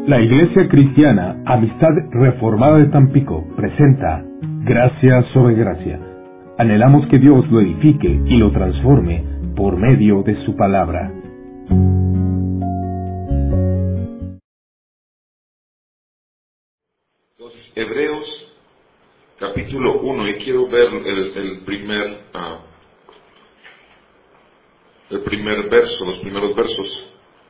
La Iglesia Cristiana Amistad Reformada de Tampico presenta Gracia sobre Gracia. Anhelamos que Dios lo edifique y lo transforme por medio de su palabra. Entonces, Hebreos capítulo 1, y quiero ver el primer verso, los primeros versos.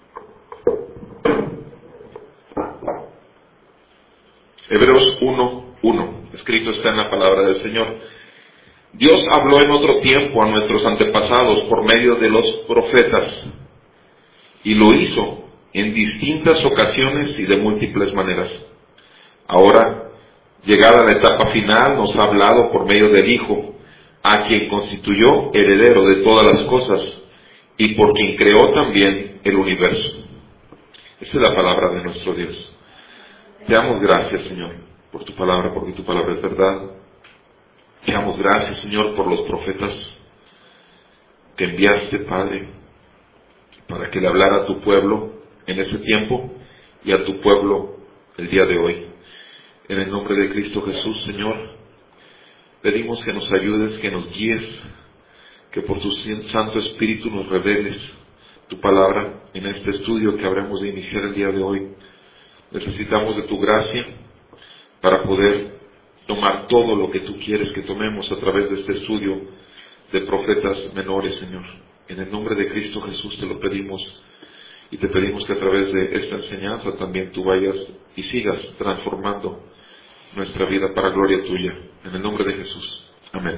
Hebreos 1:1, escrito está en la palabra del Señor. Dios habló en otro tiempo a nuestros antepasados por medio de los profetas, y lo hizo en distintas ocasiones y de múltiples maneras. Ahora, llegada la etapa final, nos ha hablado por medio del Hijo, a quien constituyó heredero de todas las cosas, y por quien creó también el universo. Esa es la palabra de nuestro Dios. Te damos gracias, Señor, por tu palabra, porque tu palabra es verdad. Te damos gracias, Señor, por los profetas que enviaste, Padre, para que le hablara a tu pueblo en ese tiempo y a tu pueblo el día de hoy. En el nombre de Cristo Jesús, Señor, pedimos que nos ayudes, que nos guíes, que por tu Santo Espíritu nos reveles tu palabra en este estudio que habremos de iniciar el día de hoy. Necesitamos de tu gracia para poder tomar todo lo que tú quieres que tomemos a través de este estudio de profetas menores, Señor. En el nombre de Cristo Jesús te lo pedimos, y te pedimos que a través de esta enseñanza también tú vayas y sigas transformando nuestra vida para gloria tuya. En el nombre de Jesús. Amén.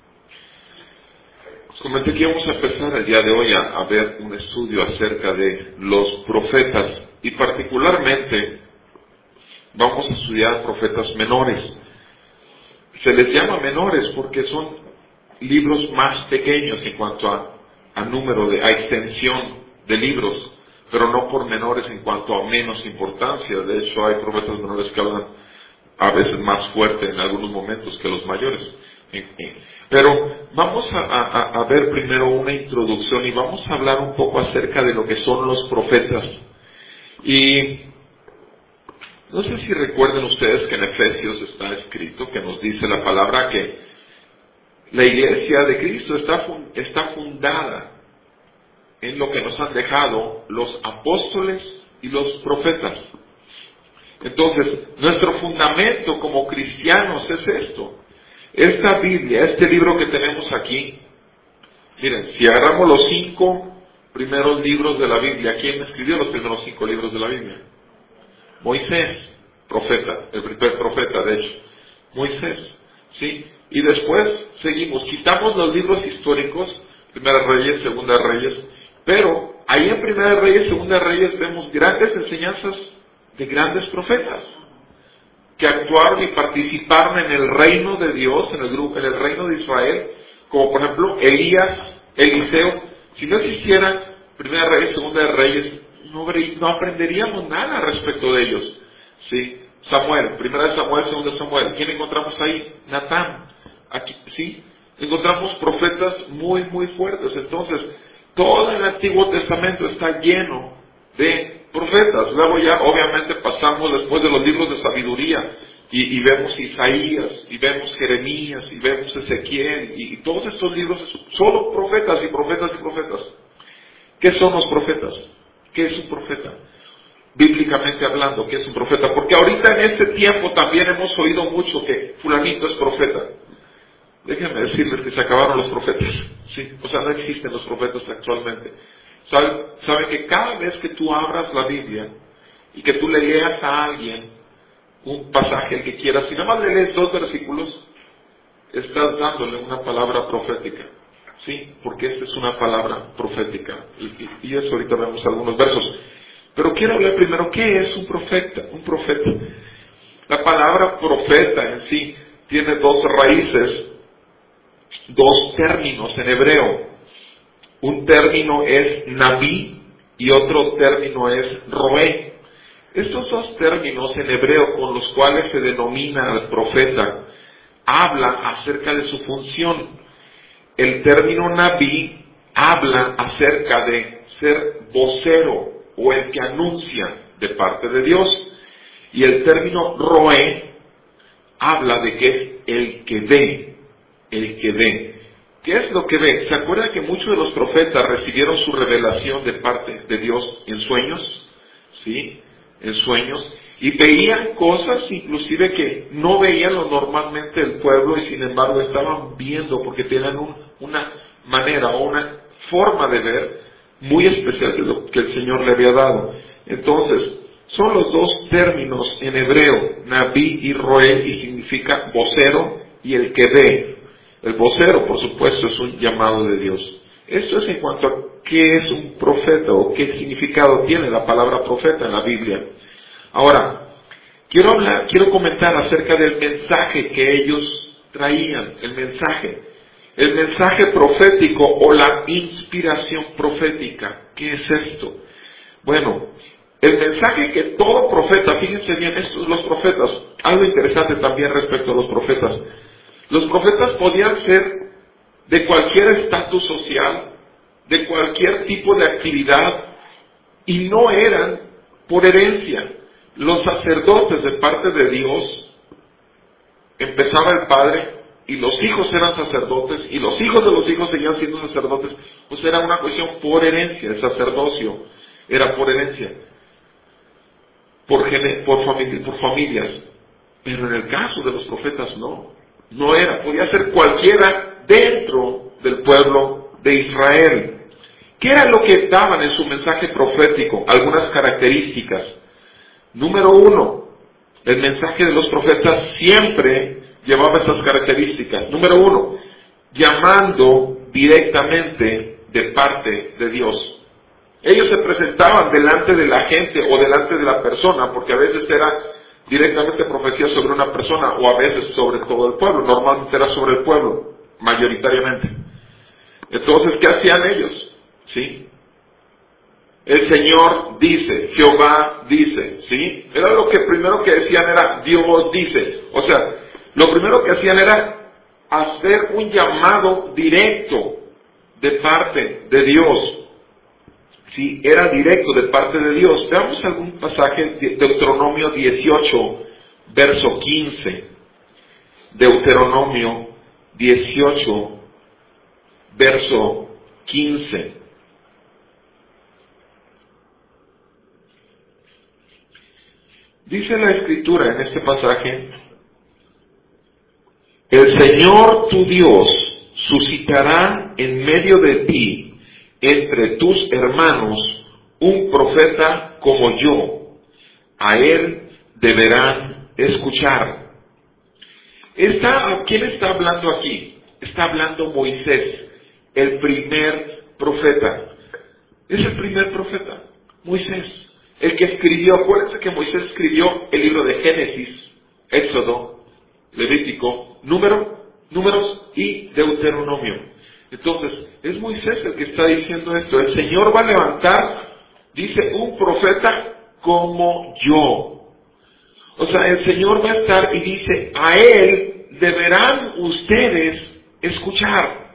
Os comenté que íbamos a empezar el día de hoy a ver un estudio acerca de los profetas, y particularmente vamos a estudiar profetas menores. Se les llama menores porque son libros más pequeños en cuanto a número, a extensión de libros, pero no por menores en cuanto a menos importancia. De hecho, hay profetas menores que hablan a veces más fuerte en algunos momentos que los mayores. Pero vamos a ver primero una introducción y vamos a hablar un poco acerca de lo que son los profetas. Y no sé si recuerden ustedes que en Efesios está escrito, que nos dice la palabra que la iglesia de Cristo está fundada en lo que nos han dejado los apóstoles y los profetas. Entonces, nuestro fundamento como cristianos es esto. Esta Biblia, este libro que tenemos aquí, miren, si agarramos los 5 primeros libros de la Biblia, ¿quién escribió los primeros 5 libros de la Biblia? Moisés, profeta, el primer profeta, de hecho. Moisés, ¿sí? Y después seguimos, quitamos los libros históricos, Primera Reyes, Segunda Reyes, pero ahí en Primera Reyes, Segunda Reyes vemos grandes enseñanzas de grandes profetas que actuaron y participaron en el reino de Dios, en el reino de Israel, como por ejemplo Elías, Eliseo. Si no existieran Primera Reyes, Segunda Reyes, no aprenderíamos nada respecto de ellos. ¿Sí? Samuel, Primera de Samuel, Segunda de Samuel. ¿Quién encontramos ahí? Natán. Aquí, ¿sí? Encontramos profetas muy, muy fuertes. Entonces, todo el Antiguo Testamento está lleno de profetas. Luego ya, obviamente, pasamos después de los libros de sabiduría y vemos Isaías, y vemos Jeremías, y vemos Ezequiel, y todos estos libros, solo profetas y profetas y profetas. ¿Qué son los profetas? ¿Qué es un profeta? Bíblicamente hablando, ¿qué es un profeta? Porque ahorita en este tiempo también hemos oído mucho que fulanito es profeta. Déjenme decirles que se acabaron los profetas. ¿Sí? O sea, no existen los profetas actualmente. ¿Saben que cada vez que tú abras la Biblia y que tú le leas a alguien un pasaje, el que quieras, si nada más le lees 2 versículos, estás dándole una palabra profética? Sí, porque esta es una palabra profética. Y eso ahorita vemos algunos versos. Pero quiero hablar primero, ¿qué es un profeta? Un profeta. La palabra profeta en sí tiene 2 raíces, 2 términos en hebreo. Un término es nabí y otro término es roé. Estos 2 términos en hebreo con los cuales se denomina al profeta hablan acerca de su función. El término nabí habla acerca de ser vocero o el que anuncia de parte de Dios. Y el término roé habla de que es el que ve, el que ve. ¿Qué es lo que ve? ¿Se acuerdan que muchos de los profetas recibieron su revelación de parte de Dios en sueños? ¿Sí? En sueños. Y veían cosas inclusive que no veían lo normalmente el pueblo y sin embargo estaban viendo porque tenían una manera o una forma de ver muy especial de lo que el Señor le había dado. Entonces, son los dos términos en hebreo, Nabí y Roé, y significa vocero y el que ve. El vocero, por supuesto, es un llamado de Dios. Esto es en cuanto a qué es un profeta o qué significado tiene la palabra profeta en la Biblia. Ahora, quiero comentar acerca del mensaje que ellos traían, el mensaje profético o la inspiración profética. ¿Qué es esto? Bueno, el mensaje que todo profeta, fíjense bien, los profetas, algo interesante también respecto a los profetas. Los profetas podían ser de cualquier estatus social, de cualquier tipo de actividad, y no eran por herencia. Los sacerdotes de parte de Dios, empezaba el Padre, y los hijos eran sacerdotes, y los hijos de los hijos seguían siendo sacerdotes, pues era una cuestión por herencia, el sacerdocio era por herencia, por familias. Pero en el caso de los profetas no era, podía ser cualquiera dentro del pueblo de Israel. ¿Qué era lo que daban en su mensaje profético? Algunas características. Número 1, el mensaje de los profetas siempre llevaba estas características. Número 1, llamando directamente de parte de Dios. Ellos se presentaban delante de la gente o delante de la persona, porque a veces era directamente profecía sobre una persona o a veces sobre todo el pueblo. Normalmente era sobre el pueblo, mayoritariamente. Entonces, ¿qué hacían ellos? ¿Sí? El Señor dice, Jehová dice, ¿sí? Era lo que primero que decían era, Dios dice. O sea, lo primero que hacían era hacer un llamado directo de parte de Dios. Sí, era directo de parte de Dios. Veamos algún pasaje de Deuteronomio 18, verso 15. Deuteronomio 18, verso 15. Dice la Escritura en este pasaje, el Señor tu Dios suscitará en medio de ti, entre tus hermanos, un profeta como yo. A él deberán escuchar. ¿Quién está hablando aquí? Está hablando Moisés, el primer profeta. Es el primer profeta, Moisés. El que escribió, acuérdense que Moisés escribió el libro de Génesis, Éxodo, Levítico, Números y Deuteronomio. Entonces, es Moisés el que está diciendo esto. El Señor va a levantar, dice, un profeta como yo. O sea, el Señor va a estar y dice, a él deberán ustedes escuchar.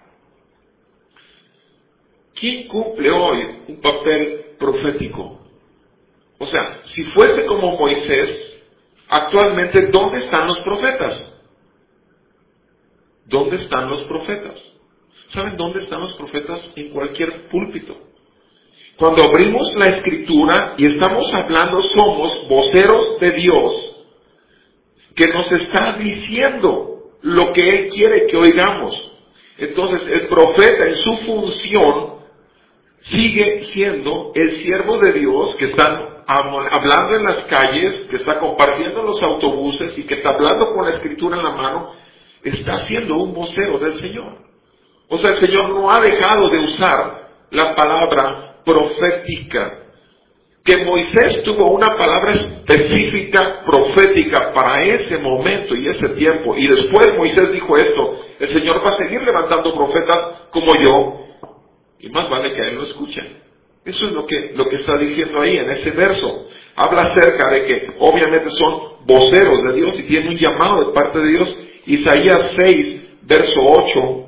¿Quién cumple hoy un papel profético? O sea, si fuese como Moisés, actualmente, ¿dónde están los profetas? ¿Dónde están los profetas? ¿Saben dónde están los profetas? En cualquier púlpito. Cuando abrimos la Escritura y estamos hablando, somos voceros de Dios, que nos está diciendo lo que Él quiere que oigamos. Entonces, el profeta en su función sigue siendo el siervo de Dios que está hablando en las calles, que está compartiendo en los autobuses y que está hablando con la Escritura en la mano, está siendo un vocero del Señor. O sea, el Señor no ha dejado de usar la palabra profética. Que Moisés tuvo una palabra específica, profética, para ese momento y ese tiempo. Y después Moisés dijo esto, el Señor va a seguir levantando profetas como yo, y más vale que a él lo escuchen. Eso es lo que está diciendo ahí en ese verso. Habla acerca de que obviamente son voceros de Dios y tienen un llamado de parte de Dios. Isaías 6, verso 8.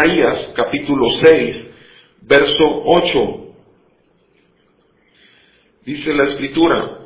Isaías capítulo 6, verso 8. Dice la Escritura: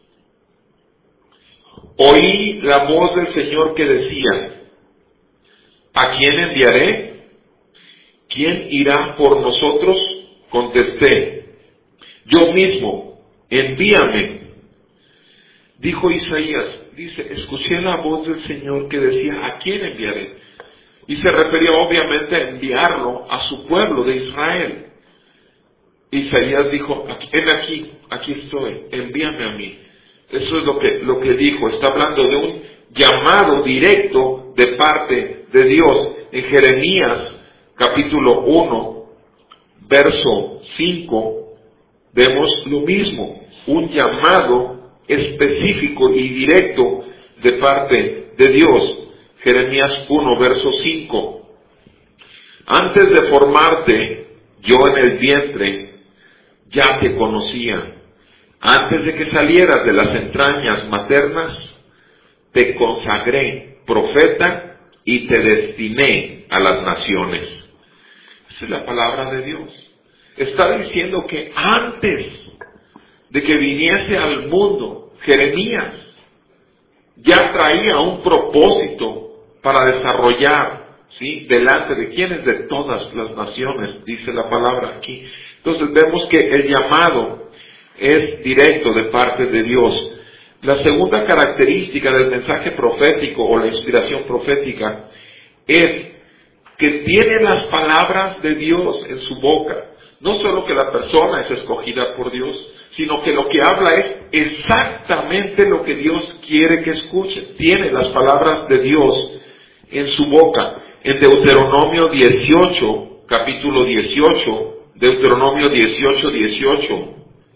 oí la voz del Señor que decía: ¿a quién enviaré? ¿Quién irá por nosotros? Contesté: yo mismo, envíame. Dijo Isaías, dice, escuché la voz del Señor que decía: ¿a quién enviaré? Y se refería obviamente a enviarlo a su pueblo de Israel. Isaías dijo: aquí estoy, envíame a mí. Eso es lo que dijo. Está hablando de un llamado directo de parte de Dios. En Jeremías capítulo 1, verso 5, vemos lo mismo, un llamado específico y directo de parte de Dios. Jeremías 1, verso 5. Antes de formarte yo en el vientre, ya te conocía. Antes de que salieras de las entrañas maternas, te consagré profeta y te destiné a las naciones. Esa es la palabra de Dios. Está diciendo que antes de que viniese al mundo, Jeremías ya traía un propósito para desarrollar, ¿sí? ¿Delante de quiénes? De todas las naciones, dice la palabra aquí. Entonces vemos que el llamado es directo de parte de Dios. La segunda característica del mensaje profético o la inspiración profética es que tiene las palabras de Dios en su boca. No solo que la persona es escogida por Dios, sino que lo que habla es exactamente lo que Dios quiere que escuche. Tiene las palabras de Dios en su boca. En Deuteronomio 18, capítulo 18, Deuteronomio 18, 18.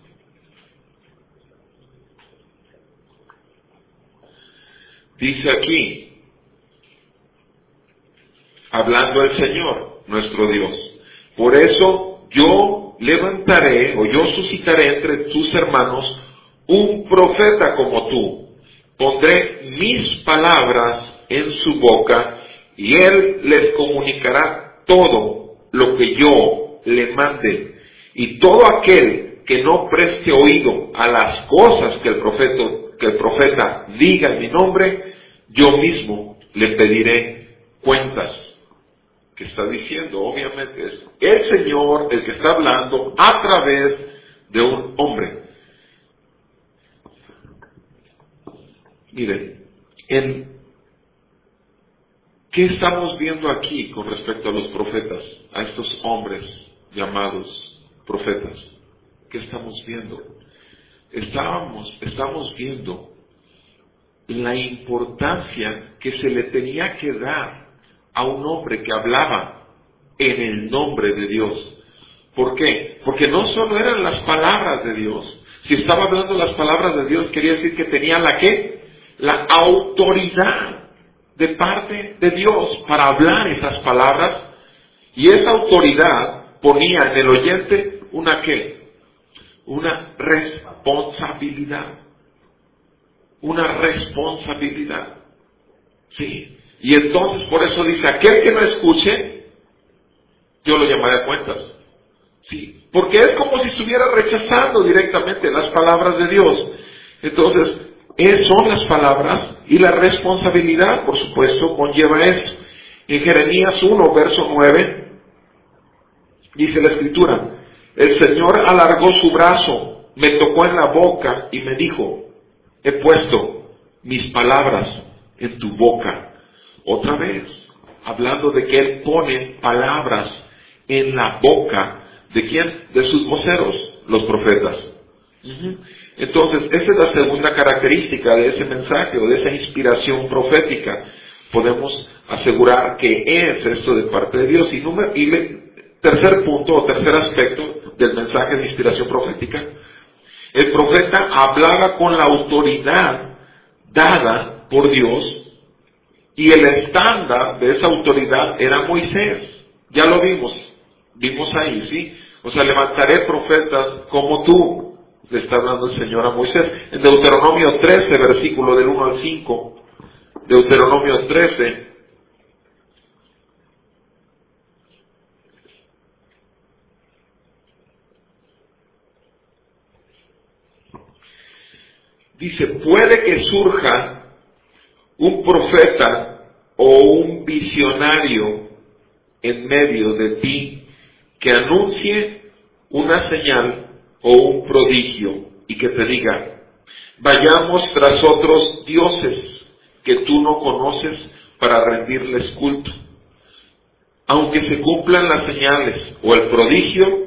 Dice aquí, hablando el Señor, nuestro Dios: por eso yo levantaré o yo suscitaré entre tus hermanos un profeta como tú. Pondré mis palabras en su boca y él les comunicará todo lo que yo le mande. Y todo aquel que no preste oído a las cosas que el profeta diga en mi nombre, yo mismo le pediré cuentas. Que está diciendo, obviamente, es el Señor el que está hablando a través de un hombre. Miren, ¿qué estamos viendo aquí con respecto a los profetas? A estos hombres llamados profetas. ¿Qué estamos viendo? Estamos viendo la importancia que se le tenía que dar a un hombre que hablaba en el nombre de Dios. ¿Por qué? Porque no solo eran las palabras de Dios. Si estaba hablando las palabras de Dios, quería decir que tenía la ¿qué? La autoridad de parte de Dios para hablar esas palabras. Y esa autoridad ponía en el oyente una ¿qué? Una responsabilidad. Una responsabilidad. Sí. Y entonces por eso dice, aquel que no escuche, yo lo llamaré a cuentas. Sí. Porque es como si estuviera rechazando directamente las palabras de Dios. Entonces, son las palabras y la responsabilidad, por supuesto, conlleva eso. En Jeremías 1, verso 9, dice la Escritura: el Señor alargó su brazo, me tocó en la boca y me dijo: he puesto mis palabras en tu boca. Otra vez, hablando de que Él pone palabras en la boca ¿de quién? De sus voceros, los profetas. Entonces, esa es la segunda característica de ese mensaje o de esa inspiración profética. Podemos asegurar que es esto de parte de Dios. Y tercer punto o tercer aspecto del mensaje de inspiración profética: el profeta hablaba con la autoridad dada por Dios, y el estándar de esa autoridad era Moisés. Ya lo vimos ahí, ¿sí? O sea, levantaré profetas como tú, le está hablando el Señor a Moisés. En Deuteronomio 13, versículo del 1 al 5, Deuteronomio 13, Dice, puede que surja un profeta o un visionario en medio de ti que anuncie una señal o un prodigio y que te diga, vayamos tras otros dioses que tú no conoces para rendirles culto. Aunque se cumplan las señales o el prodigio,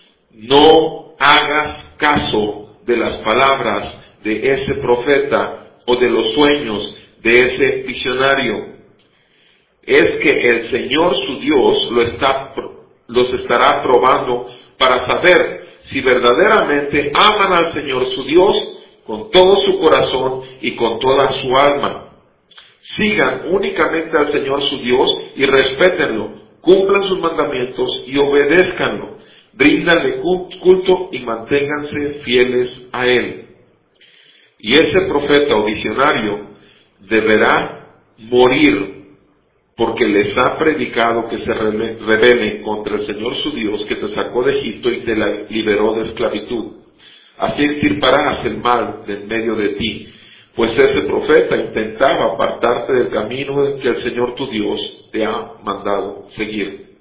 no hagas caso de las palabras de ese profeta o de los sueños de ese visionario. Es que el Señor su Dios los estará probando para saber si verdaderamente aman al Señor su Dios con todo su corazón y con toda su alma. Sigan únicamente al Señor su Dios y respétenlo, cumplan sus mandamientos y obedézcanlo, bríndanle culto y manténganse fieles a Él. Y ese profeta o visionario deberá morir porque les ha predicado que se rebelen contra el Señor su Dios que te sacó de Egipto y te liberó de esclavitud. Así extirparás el mal de en medio de ti, pues ese profeta intentaba apartarte del camino que el Señor tu Dios te ha mandado seguir.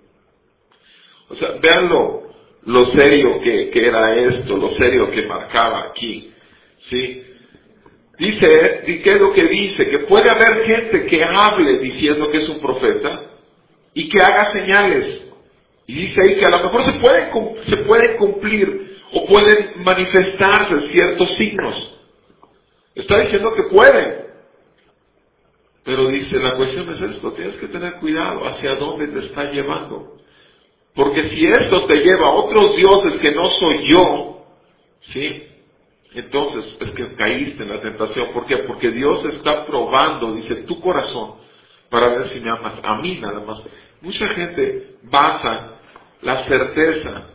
O sea, vean lo serio que era esto, lo serio que marcaba aquí, ¿sí? Dice, ¿qué es lo que dice? Que puede haber gente que hable diciendo que es un profeta y que haga señales. Y dice ahí que a lo mejor se pueden cumplir o pueden manifestarse ciertos signos. Está diciendo que pueden. Pero dice, la cuestión es esto, tienes que tener cuidado hacia dónde te está llevando. Porque si esto te lleva a otros dioses que no soy yo, ¿sí? Entonces es que caíste en la tentación. ¿Por qué? Porque Dios está probando, dice, tu corazón para ver si me amas. A mí nada más. Mucha gente basa la certeza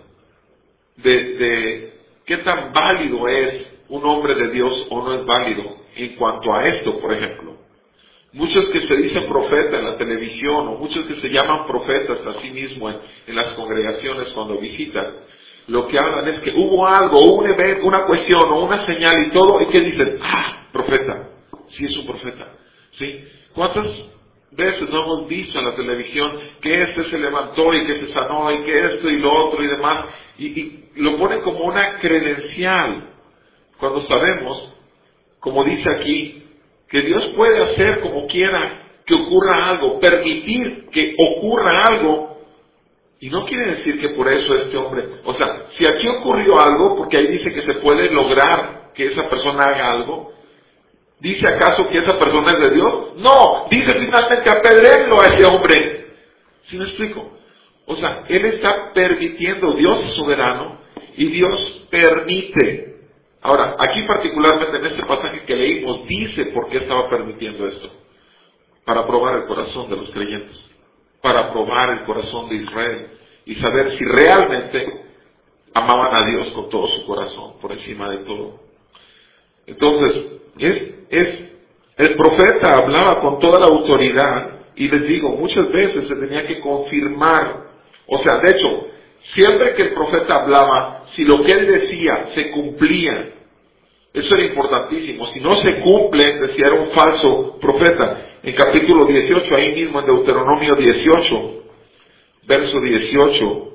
de qué tan válido es un hombre de Dios o no es válido en cuanto a esto, por ejemplo. Muchos que se dicen profeta en la televisión o muchos que se llaman profetas a sí mismos en las congregaciones cuando visitan, lo que hablan es que hubo algo, un evento, una cuestión o una señal y todo, y que dicen, profeta, sí es un profeta, ¿sí? ¿Cuántas veces no hemos visto en la televisión que este se levantó y que se sanó y que esto y lo otro y demás, y lo ponen como una credencial, cuando sabemos, como dice aquí, que Dios puede hacer como quiera que ocurra algo, permitir que ocurra algo. Y no quiere decir que por eso este hombre, o sea, si aquí ocurrió algo, porque ahí dice que se puede lograr que esa persona haga algo, ¿dice acaso que esa persona es de Dios? No, dice finalmente apedréenlo a ese hombre. ¿Sí me explico? O sea, Él está permitiendo, Dios es soberano, y Dios permite. Ahora, aquí particularmente en este pasaje que leímos, dice por qué estaba permitiendo esto. Para probar el corazón de los creyentes. Para probar el corazón de Israel y saber si realmente amaban a Dios con todo su corazón, por encima de todo. Entonces, el profeta hablaba con toda la autoridad y les digo, muchas veces se tenía que confirmar. O sea, de hecho, siempre que el profeta hablaba, si lo que él decía se cumplía, eso era importantísimo. Si no se cumple, decía, era un falso profeta. En capítulo 18, ahí mismo en Deuteronomio 18, verso 18,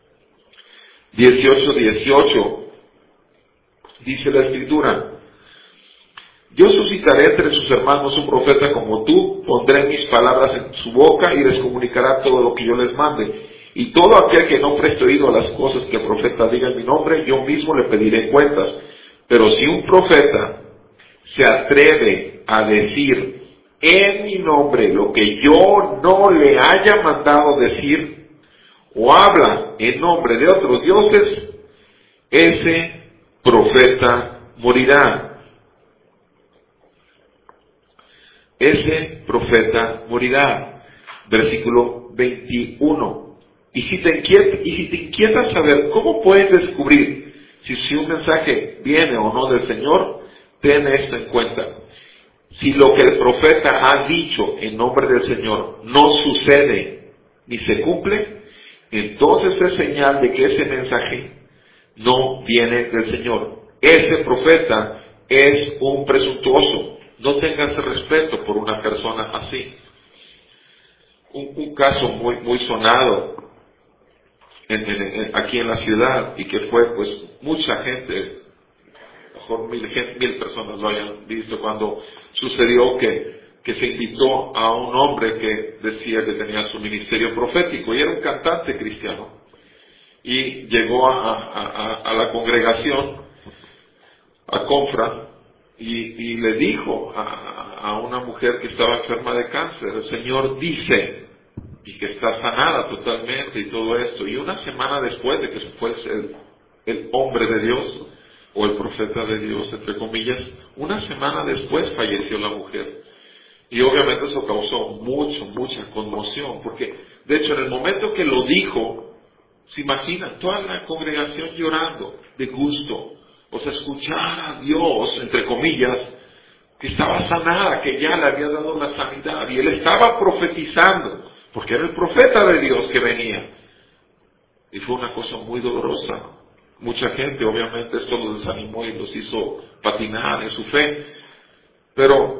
dice la Escritura, yo suscitaré entre sus hermanos un profeta como tú, pondré mis palabras en su boca y les comunicará todo lo que yo les mande. Y todo aquel que no preste oído a las cosas que el profeta diga en mi nombre, yo mismo le pediré cuentas. Pero si un profeta se atreve a decir en mi nombre lo que yo no le haya mandado decir, o habla en nombre de otros dioses, ese profeta morirá. Ese profeta morirá. Versículo 21. Y si te inquietas saber cómo puedes descubrir si un mensaje viene o no del Señor, ten esto en cuenta. Si lo que el profeta ha dicho en nombre del Señor no sucede ni se cumple, entonces es señal de que ese mensaje no viene del Señor. Ese profeta es un presuntuoso. No tengas respeto por una persona así. Un caso muy sonado aquí en la ciudad, y que fue pues mucha gente, mejor mil personas lo hayan visto, cuando sucedió que se invitó a un hombre que decía que tenía su ministerio profético, y era un cantante cristiano, y llegó a la congregación, a Confra, y le dijo a una mujer que estaba enferma de cáncer: el Señor dice, y que está sanada totalmente y todo esto. Y una semana después de que fue el hombre de Dios, o el profeta de Dios, entre comillas, una semana después falleció la mujer. Y obviamente eso causó mucha conmoción, porque de hecho en el momento que lo dijo, se imagina toda la congregación llorando de gusto, o sea, escuchar a Dios, entre comillas, que estaba sanada, que ya le había dado la sanidad, y él estaba profetizando, porque era el profeta de Dios que venía. Y fue una cosa muy dolorosa. Mucha gente, obviamente, esto los desanimó y los hizo patinar en su fe. Pero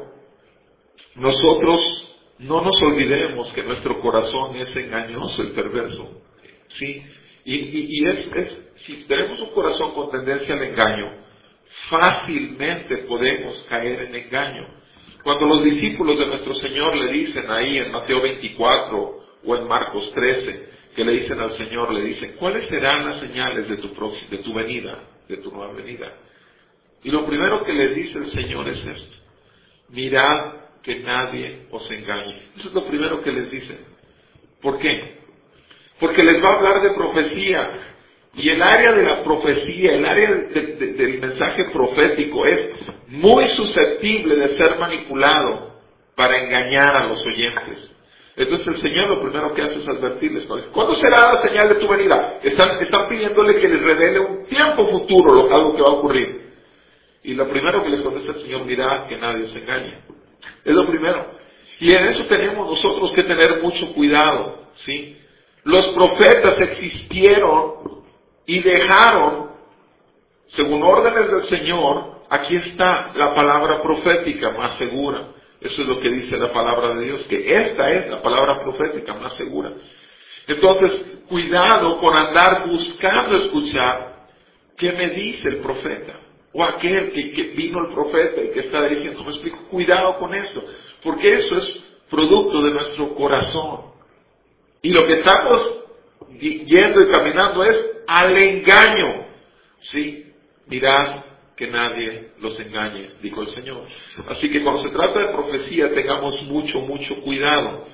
nosotros no nos olvidemos que nuestro corazón es engañoso y perverso. ¿Sí? Y si tenemos un corazón con tendencia al engaño, fácilmente podemos caer en engaño. Cuando los discípulos de nuestro Señor le dicen ahí en Mateo 24 o en Marcos 13, que le dicen al Señor, le dicen: ¿cuáles serán las señales de tu venida, de tu nueva venida? Y lo primero que les dice el Señor es esto: mirad que nadie os engañe. Eso es lo primero que les dice. ¿Por qué? Porque les va a hablar de profecía. Y el área de la profecía, el área del mensaje profético es muy susceptible de ser manipulado para engañar a los oyentes. Entonces el Señor lo primero que hace es advertirles: ¿cuándo será la señal de tu venida? Están pidiéndole que les revele un tiempo futuro, algo que va a ocurrir. Y lo primero que les contesta el Señor: mirad que nadie os engañe. Es lo primero. Y en eso tenemos nosotros que tener mucho cuidado, ¿sí? Los profetas existieron y dejaron, según órdenes del Señor, aquí está la palabra profética más segura. Eso es lo que dice la palabra de Dios, que esta es la palabra profética más segura. Entonces, cuidado con andar buscando escuchar qué me dice el profeta, o aquel que vino el profeta y que está diciendo, me explico. Cuidado con eso, porque eso es producto de nuestro corazón. Y lo que estamos yendo y caminando es al engaño. Sí, mirad que nadie los engañe, dijo el Señor. Así que cuando se trata de profecía, tengamos mucho cuidado.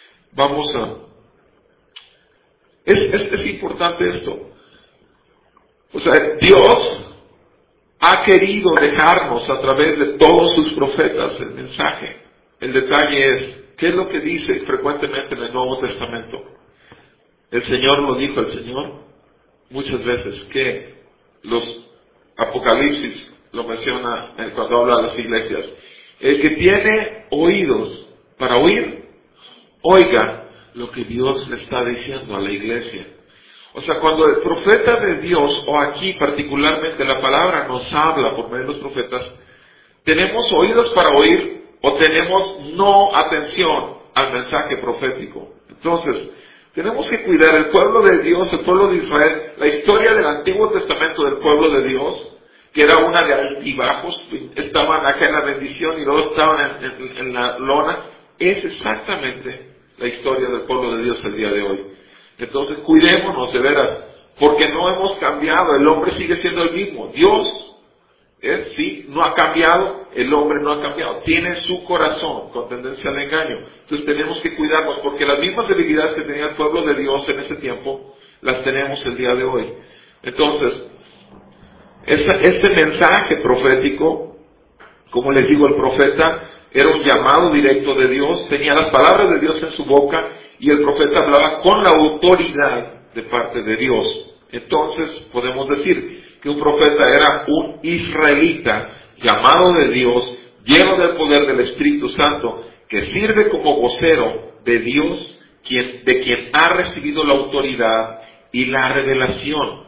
Es importante esto. O sea, Dios ha querido dejarnos a través de todos sus profetas el mensaje. El detalle es, ¿qué es lo que dice frecuentemente en el Nuevo Testamento? El Señor lo dijo, el Señor, muchas veces, que los Apocalipsis lo menciona cuando habla de las iglesias. El que tiene oídos para oír, oiga lo que Dios le está diciendo a la iglesia. O sea, cuando el profeta de Dios, o aquí particularmente la palabra nos habla por medio de los profetas, tenemos oídos para oír o tenemos no atención al mensaje profético. Entonces, tenemos que cuidar el pueblo de Dios, el pueblo de Israel, la historia del Antiguo Testamento del pueblo de Dios, que era una de altibajos, estaban acá en la bendición y luego estaban en la lona. Es exactamente la historia del pueblo de Dios el día de hoy. Entonces cuidémonos de veras, porque no hemos cambiado, el hombre sigue siendo el mismo. Dios, sí, no ha cambiado, el hombre no ha cambiado, tiene su corazón con tendencia al engaño. Entonces tenemos que cuidarnos, porque las mismas debilidades que tenía el pueblo de Dios en ese tiempo, las tenemos el día de hoy. Entonces, este mensaje profético, como les digo, el profeta era un llamado directo de Dios, tenía las palabras de Dios en su boca, y el profeta hablaba con la autoridad de parte de Dios. Entonces podemos decir que un profeta era un israelita llamado de Dios, lleno del poder del Espíritu Santo, que sirve como vocero de Dios, de quien ha recibido la autoridad y la revelación.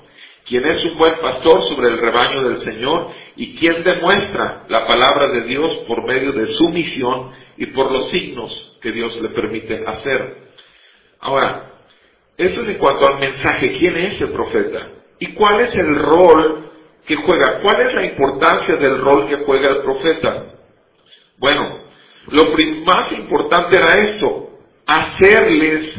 quien es un buen pastor sobre el rebaño del Señor y quien demuestra la palabra de Dios por medio de su misión y por los signos que Dios le permite hacer. Ahora, eso es en cuanto al mensaje. ¿Quién es el profeta? ¿Y cuál es el rol que juega? ¿Cuál es la importancia del rol que juega el profeta? Bueno, lo más importante era esto: hacerles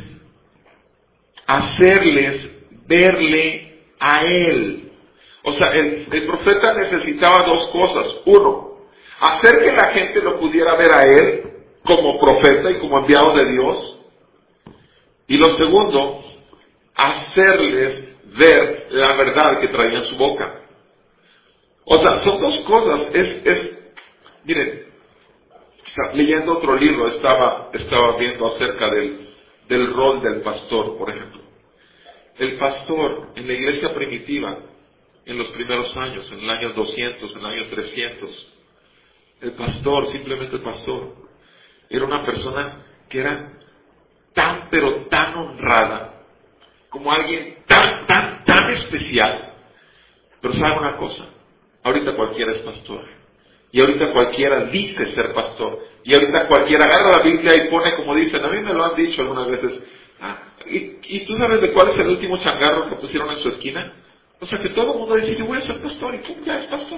verle a Él. O sea, el profeta necesitaba dos cosas. Uno, hacer que la gente lo pudiera ver a Él como profeta y como enviado de Dios. Y lo segundo, hacerles ver la verdad que traía en su boca. O sea, son dos cosas. Miren, leyendo otro libro, estaba viendo acerca del rol del pastor, por ejemplo. El pastor en la iglesia primitiva, en los primeros años, en el año 200, en el año 300, el pastor, simplemente el pastor, era una persona que era tan, pero tan honrada, como alguien tan especial. Pero ¿sabe una cosa? Ahorita cualquiera es pastor. Y ahorita cualquiera dice ser pastor. Y ahorita cualquiera agarra la Biblia y pone, como dicen, a mí me lo han dicho algunas veces, ¿y tú sabes de cuál es el último changarro que pusieron en su esquina? O sea, que todo el mundo dice, yo voy a ser pastor, y pum, ya es pastor.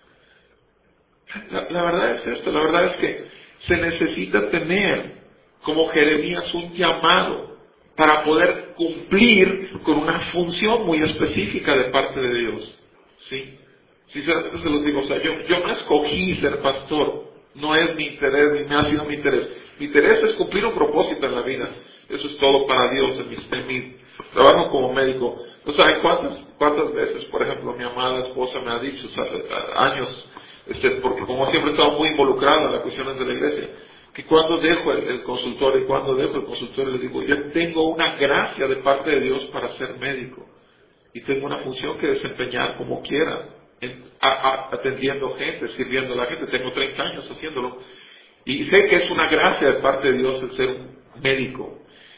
La verdad es esto, la verdad es que se necesita tener, como Jeremías, un llamado para poder cumplir con una función muy específica de parte de Dios. ¿Sí? Sinceramente se los digo, o sea, yo no escogí ser pastor, no es mi interés, ni me ha sido mi interés. Mi interés es cumplir un propósito en la vida. Eso es todo para Dios en mi trabajo como médico. No saben cuántas veces, por ejemplo, mi amada esposa me ha dicho, o sea, años, porque como siempre he estado muy involucrado en las cuestiones de la iglesia, que cuando dejo el consultorio y cuando dejo el consultorio le digo, yo tengo una gracia de parte de Dios para ser médico y tengo una función que desempeñar como quiera, atendiendo gente, sirviendo a la gente. Tengo 30 años haciéndolo y sé que es una gracia de parte de Dios el ser un médico.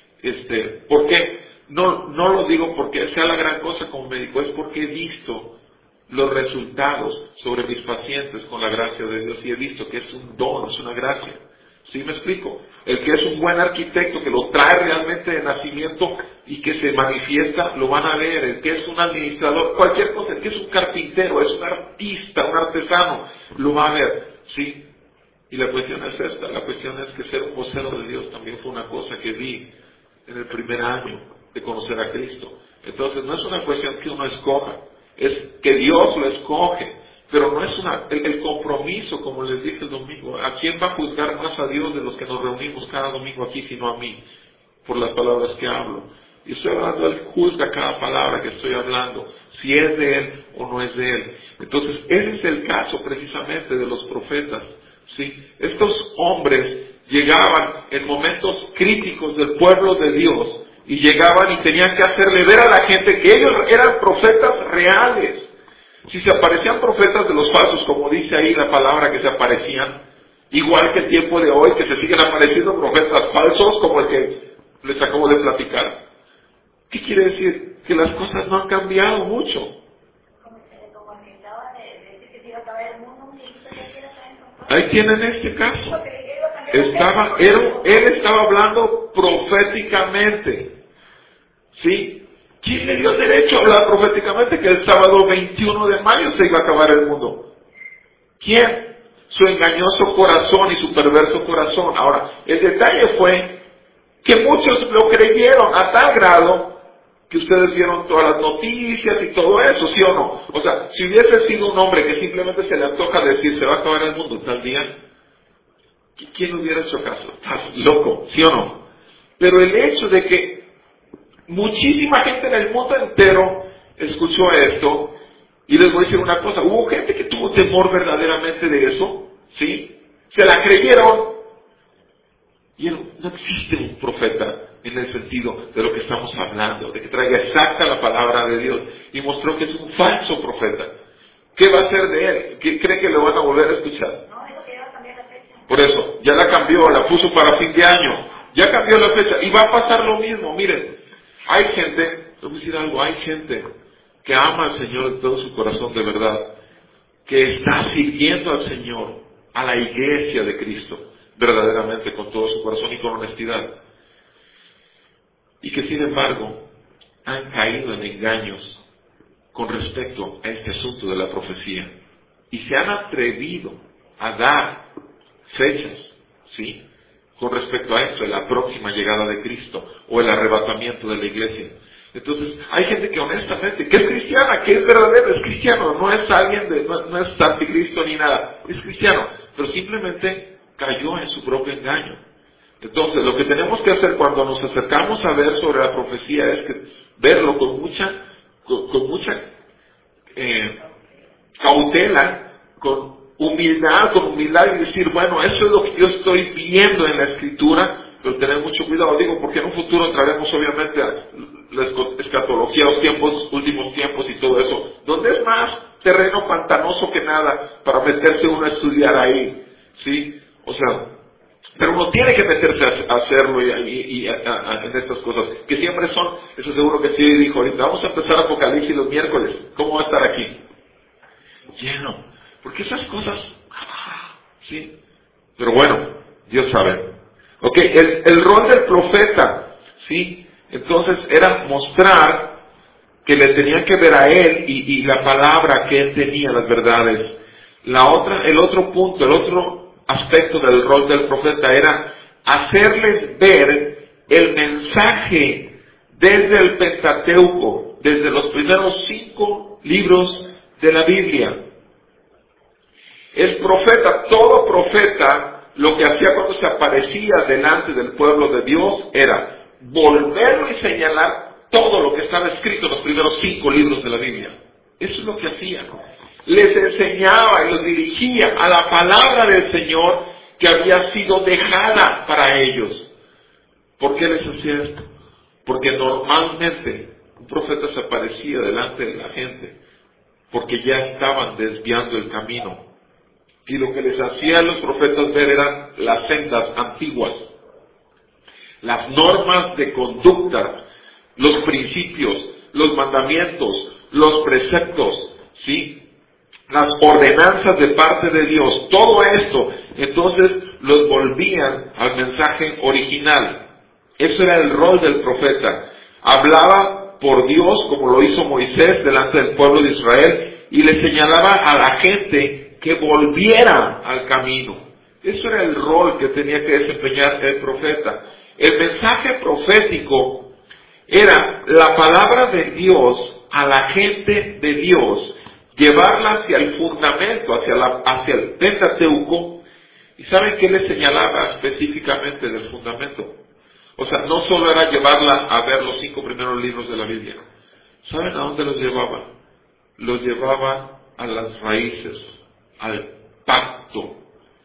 ¿Por qué? No lo digo porque sea la gran cosa como médico, es porque he visto los resultados sobre mis pacientes con la gracia de Dios y he visto que es un don, es una gracia. ¿Sí me explico? El que es un buen arquitecto, que lo trae realmente de nacimiento y que se manifiesta, lo van a ver. El que es un administrador, cualquier cosa, el que es un carpintero, es un artista, un artesano, lo va a ver. ¿Sí? Y la cuestión es esta, la cuestión es que ser un vocero de Dios también fue una cosa que vi en el primer año de conocer a Cristo. Entonces no es una cuestión que uno escoja, es que Dios lo escoge. Pero no es el compromiso, como les dije el domingo. ¿A quién va a juzgar más a Dios de los que nos reunimos cada domingo aquí, sino a mí? Por las palabras que hablo. Y estoy hablando, Él juzga cada palabra que estoy hablando, si es de Él o no es de Él. Entonces, ese es el caso precisamente de los profetas. ¿Sí? Estos hombres llegaban en momentos críticos del pueblo de Dios y llegaban y tenían que hacerle ver a la gente que ellos eran profetas reales. Si se aparecían profetas de los falsos, como dice ahí la palabra que se aparecían, igual que el tiempo de hoy, que se siguen apareciendo profetas falsos, como el que les acabo de platicar. ¿Qué quiere decir? Que las cosas no han cambiado mucho. Ahí tienen este caso. Él estaba hablando proféticamente. ¿Sí? ¿Quién le dio derecho a hablar proféticamente que el sábado 21 de mayo se iba a acabar el mundo? ¿Quién? Su engañoso corazón y su perverso corazón. Ahora, el detalle fue que muchos lo creyeron a tal grado que ustedes vieron todas las noticias y todo eso, ¿sí o no? O sea, si hubiese sido un hombre que simplemente se le antoja decir se va a acabar el mundo tal día, ¿quién hubiera hecho caso? Estás loco, ¿sí o no? Pero el hecho de que muchísima gente en el mundo entero escuchó esto, y les voy a decir una cosa, hubo gente que tuvo temor verdaderamente de eso, ¿sí? Se la creyeron, y no existe un profeta en el sentido de lo que estamos hablando, de que traiga exacta la palabra de Dios, y mostró que es un falso profeta. ¿Qué va a hacer de él? ¿Qué cree que lo van a volver a escuchar? No, dijo que iba a cambiar la fecha. Por eso, ya la cambió, la puso para fin de año, ya cambió la fecha, y va a pasar lo mismo. Miren, hay gente, les voy a decir algo, hay gente que ama al Señor de todo su corazón de verdad, que está sirviendo al Señor, a la iglesia de Cristo, verdaderamente con todo su corazón y con honestidad, y que sin embargo han caído en engaños con respecto a este asunto de la profecía, y se han atrevido a dar fechas, ¿sí?, con respecto a esto, de la próxima llegada de Cristo, o el arrebatamiento de la iglesia. Entonces, hay gente que honestamente, que es cristiana, que es verdadero, es cristiano, no es alguien no es anticristo ni nada, es cristiano, pero simplemente cayó en su propio engaño. Entonces, lo que tenemos que hacer cuando nos acercamos a ver sobre la profecía es que verlo con mucha cautela, con humildad y decir, bueno, eso es lo que yo estoy viendo en la Escritura, pero tener mucho cuidado, digo, porque en un futuro entraremos obviamente a la escatología, los últimos tiempos y todo eso, donde es más terreno pantanoso que nada para meterse uno a estudiar ahí, ¿sí? O sea, pero uno tiene que meterse a hacerlo en estas cosas, que siempre son, eso seguro que sí dijo ahorita, vamos a empezar Apocalipsis los miércoles, ¿cómo va a estar aquí? Lleno, porque esas cosas, ¿sí? Pero bueno, Dios sabe. Ok, el rol del profeta, ¿sí? Entonces era mostrar que le tenían que ver a él y la palabra que él tenía, las verdades. El otro punto, el otro aspecto del rol del profeta era hacerles ver el mensaje desde el Pentateuco, desde los primeros 5 libros de la Biblia. El profeta, todo profeta, lo que hacía cuando se aparecía delante del pueblo de Dios era volverlo y señalar todo lo que estaba escrito en los primeros 5 libros de la Biblia. Eso es lo que hacía. Les enseñaba y los dirigía a la palabra del Señor que había sido dejada para ellos. ¿Por qué les hacía esto? Porque normalmente un profeta se aparecía delante de la gente porque ya estaban desviando el camino. Y lo que les hacía a los profetas ver eran las sendas antiguas, las normas de conducta, los principios, los mandamientos, los preceptos, ¿sí?, las ordenanzas de parte de Dios, todo esto, entonces los volvían al mensaje original. Eso era el rol del profeta. Hablaba por Dios, como lo hizo Moisés delante del pueblo de Israel, y le señalaba a la gente que volviera al camino. Eso era el rol que tenía que desempeñar el profeta. El mensaje profético era la palabra de Dios a la gente de Dios, llevarla hacia el fundamento, hacia el Pentateuco. ¿Y saben qué le señalaba específicamente del fundamento? O sea, no solo era llevarla a ver los 5 primeros libros de la Biblia. ¿Saben a dónde los llevaba? Los llevaba a las raíces, al pacto.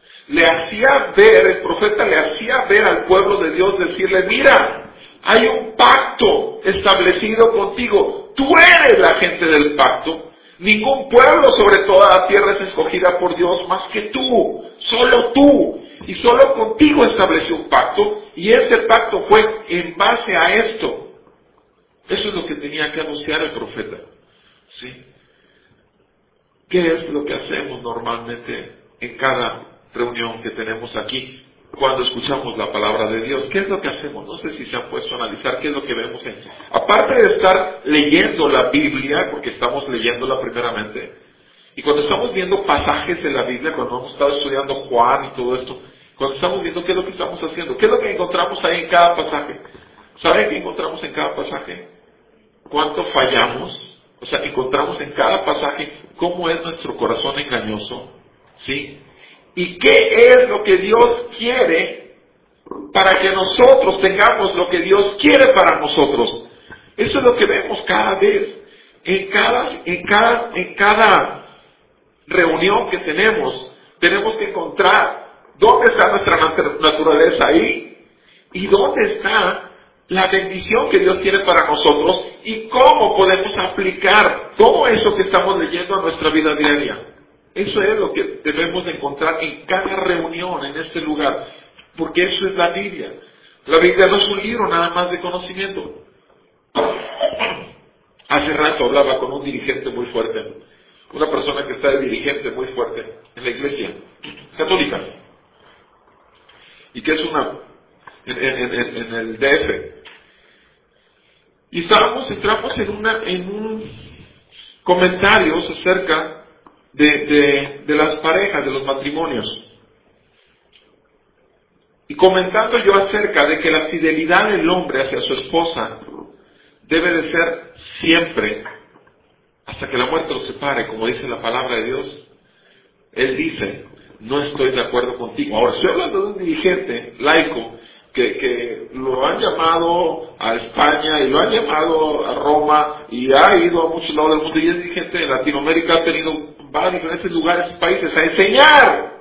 El profeta le hacía ver al pueblo de Dios, decirle, mira, hay un pacto establecido contigo, tú eres la gente del pacto. Ningún pueblo sobre toda la tierra es escogida por Dios más que tú, solo tú, y solo contigo estableció un pacto, y ese pacto fue en base a esto. Eso es lo que tenía que anunciar el profeta, ¿sí? ¿Qué es lo que hacemos normalmente en cada reunión que tenemos aquí cuando escuchamos la palabra de Dios? ¿Qué es lo que hacemos? No sé si se han puesto a analizar qué es lo que vemos aparte de estar leyendo la Biblia, porque estamos leyéndola primeramente, y cuando estamos viendo pasajes de la Biblia, cuando hemos estado estudiando Juan y todo esto, cuando estamos viendo qué es lo que estamos haciendo, qué es lo que encontramos ahí en cada pasaje. ¿Saben qué encontramos en cada pasaje? ¿Cuánto fallamos? O sea, encontramos en cada pasaje cómo es nuestro corazón engañoso, ¿sí? ¿Y qué es lo que Dios quiere para que nosotros tengamos lo que Dios quiere para nosotros? Eso es lo que vemos cada vez, en cada reunión que tenemos que encontrar dónde está nuestra naturaleza ahí y dónde está la bendición que Dios tiene para nosotros y cómo podemos aplicar todo eso que estamos leyendo a nuestra vida diaria. Eso es lo que debemos de encontrar en cada reunión en este lugar, porque eso es la Biblia. La Biblia no es un libro nada más de conocimiento. Hace rato hablaba con un dirigente muy fuerte, una persona que está de dirigente muy fuerte en la iglesia católica, y que es en el DF. Y entramos en un comentarios acerca de las parejas, de los matrimonios. Y comentando yo acerca de que la fidelidad del hombre hacia su esposa debe de ser siempre, hasta que la muerte los separe, como dice la palabra de Dios. Él dice, no estoy de acuerdo contigo. Ahora, estoy hablando de un dirigente laico que lo han llamado a España y lo han llamado a Roma y ha ido a muchos lados del mundo, y es dirigente de Latinoamérica, ha tenido varios diferentes lugares, países, a enseñar.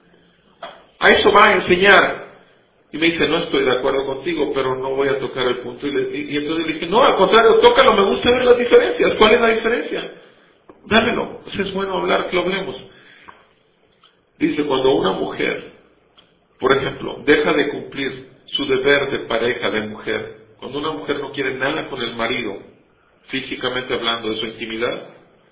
A eso va a enseñar. Y me dice, no estoy de acuerdo contigo, pero no voy a tocar el punto. Y entonces le dije, no, al contrario, tócalo, me gusta ver las diferencias. ¿Cuál es la diferencia? Dámelo. Pues es bueno hablar, que lo hablemos. Dice, cuando una mujer, por ejemplo, deja de cumplir su deber de pareja, de mujer, cuando una mujer no quiere nada con el marido, físicamente hablando de su intimidad,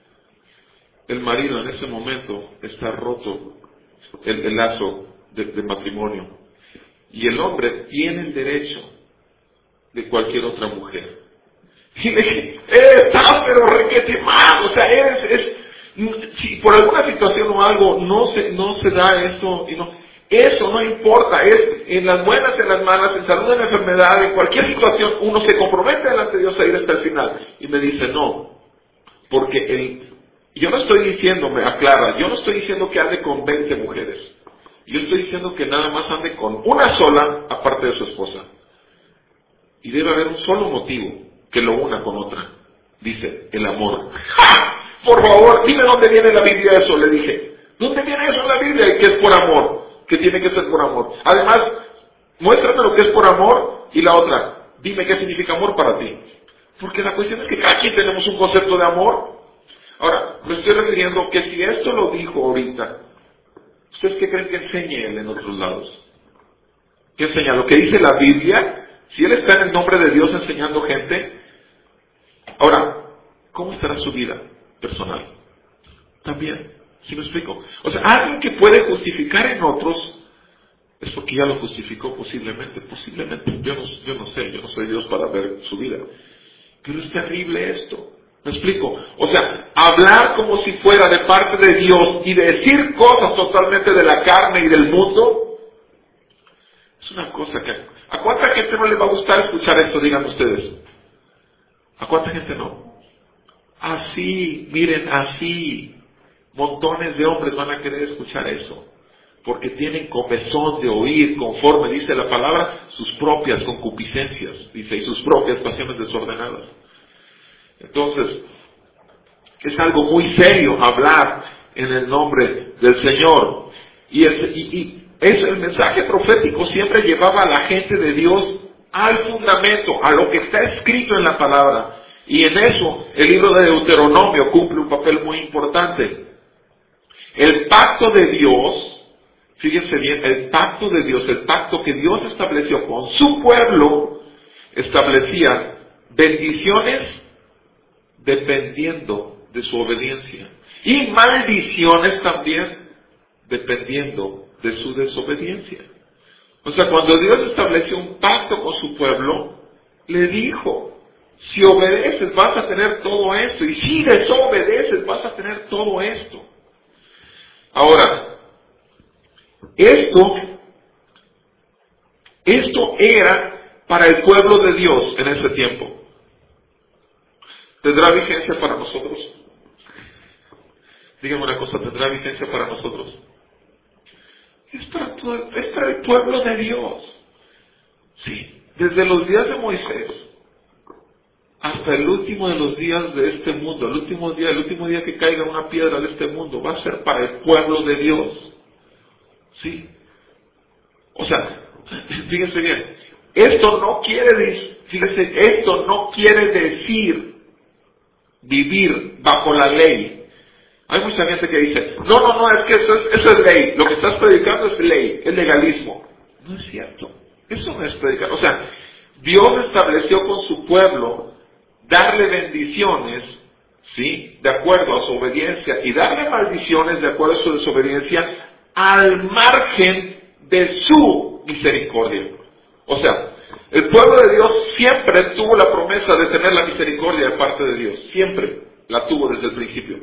el marido en ese momento está roto el lazo de matrimonio. Y el hombre tiene el derecho de cualquier otra mujer. Y le dije, estás pero requete mal, o sea, si por alguna situación o algo no se da eso, eso no importa, es en las buenas, en las malas, en salud, en enfermedad, en cualquier situación, uno se compromete delante de Dios a ir hasta el final. Y me dice, no, porque yo no estoy diciendo, me aclara, yo no estoy diciendo que ande con 20 mujeres. Yo estoy diciendo que nada más ande con una sola, aparte de su esposa. Y debe haber un solo motivo que lo una con otra. Dice, el amor. ¡Ja! Por favor, dime dónde viene la Biblia eso, le dije. ¿Dónde viene eso en la Biblia? Que es por amor, que tiene que ser por amor. Además, muéstrame lo que es por amor, y la otra, dime qué significa amor para ti. Porque la cuestión es que cada quien tenemos un concepto de amor. Ahora, me estoy refiriendo que si esto lo dijo ahorita, ¿ustedes qué creen que enseñe él en otros lados? ¿Qué enseña? ¿Lo que dice la Biblia? Si él está en el nombre de Dios enseñando gente. Ahora, ¿cómo estará su vida personal? También, ¿sí me explico? O sea, alguien que puede justificar en otros es porque ya lo justificó posiblemente. Yo no sé, yo no soy Dios para ver su vida. Pero es terrible esto. ¿Me explico? O sea, hablar como si fuera de parte de Dios y decir cosas totalmente de la carne y del mundo, es una cosa que... ¿A cuánta gente no le va a gustar escuchar esto? Digan ustedes. ¿A cuánta gente no? Así, miren, así. Montones de hombres van a querer escuchar eso. Porque tienen comezón de oír, conforme dice la palabra, sus propias concupiscencias, dice, y sus propias pasiones desordenadas. Entonces, es algo muy serio hablar en el nombre del Señor. Y el mensaje profético siempre llevaba a la gente de Dios al fundamento, a lo que está escrito en la palabra. Y en eso el libro de Deuteronomio cumple un papel muy importante. El pacto de Dios, fíjense bien, el pacto de Dios, el pacto que Dios estableció con su pueblo, establecía bendiciones dependiendo de su obediencia, y maldiciones también dependiendo de su desobediencia. O sea, cuando Dios estableció un pacto con su pueblo, le dijo, si obedeces vas a tener todo esto, y si desobedeces vas a tener todo esto. Ahora, esto era para el pueblo de Dios en ese tiempo. ¿Tendrá vigencia para nosotros? Dígame una cosa, ¿tendrá vigencia para nosotros? Es para el pueblo de Dios. Sí, desde los días de Moisés hasta el último de los días de este mundo, el último día que caiga una piedra de este mundo, va a ser para el pueblo de Dios. Sí. O sea, fíjense bien, esto no quiere decir vivir bajo la ley. Hay mucha gente que dice, no, es que eso es ley, lo que estás predicando es ley, es legalismo. No es cierto, eso no es predicar. O sea, Dios estableció con su pueblo darle bendiciones, ¿sí?, de acuerdo a su obediencia, y darle maldiciones de acuerdo a su desobediencia, al margen de su misericordia. O sea, el pueblo de Dios siempre tuvo la promesa de tener la misericordia de parte de Dios. Siempre la tuvo desde el principio.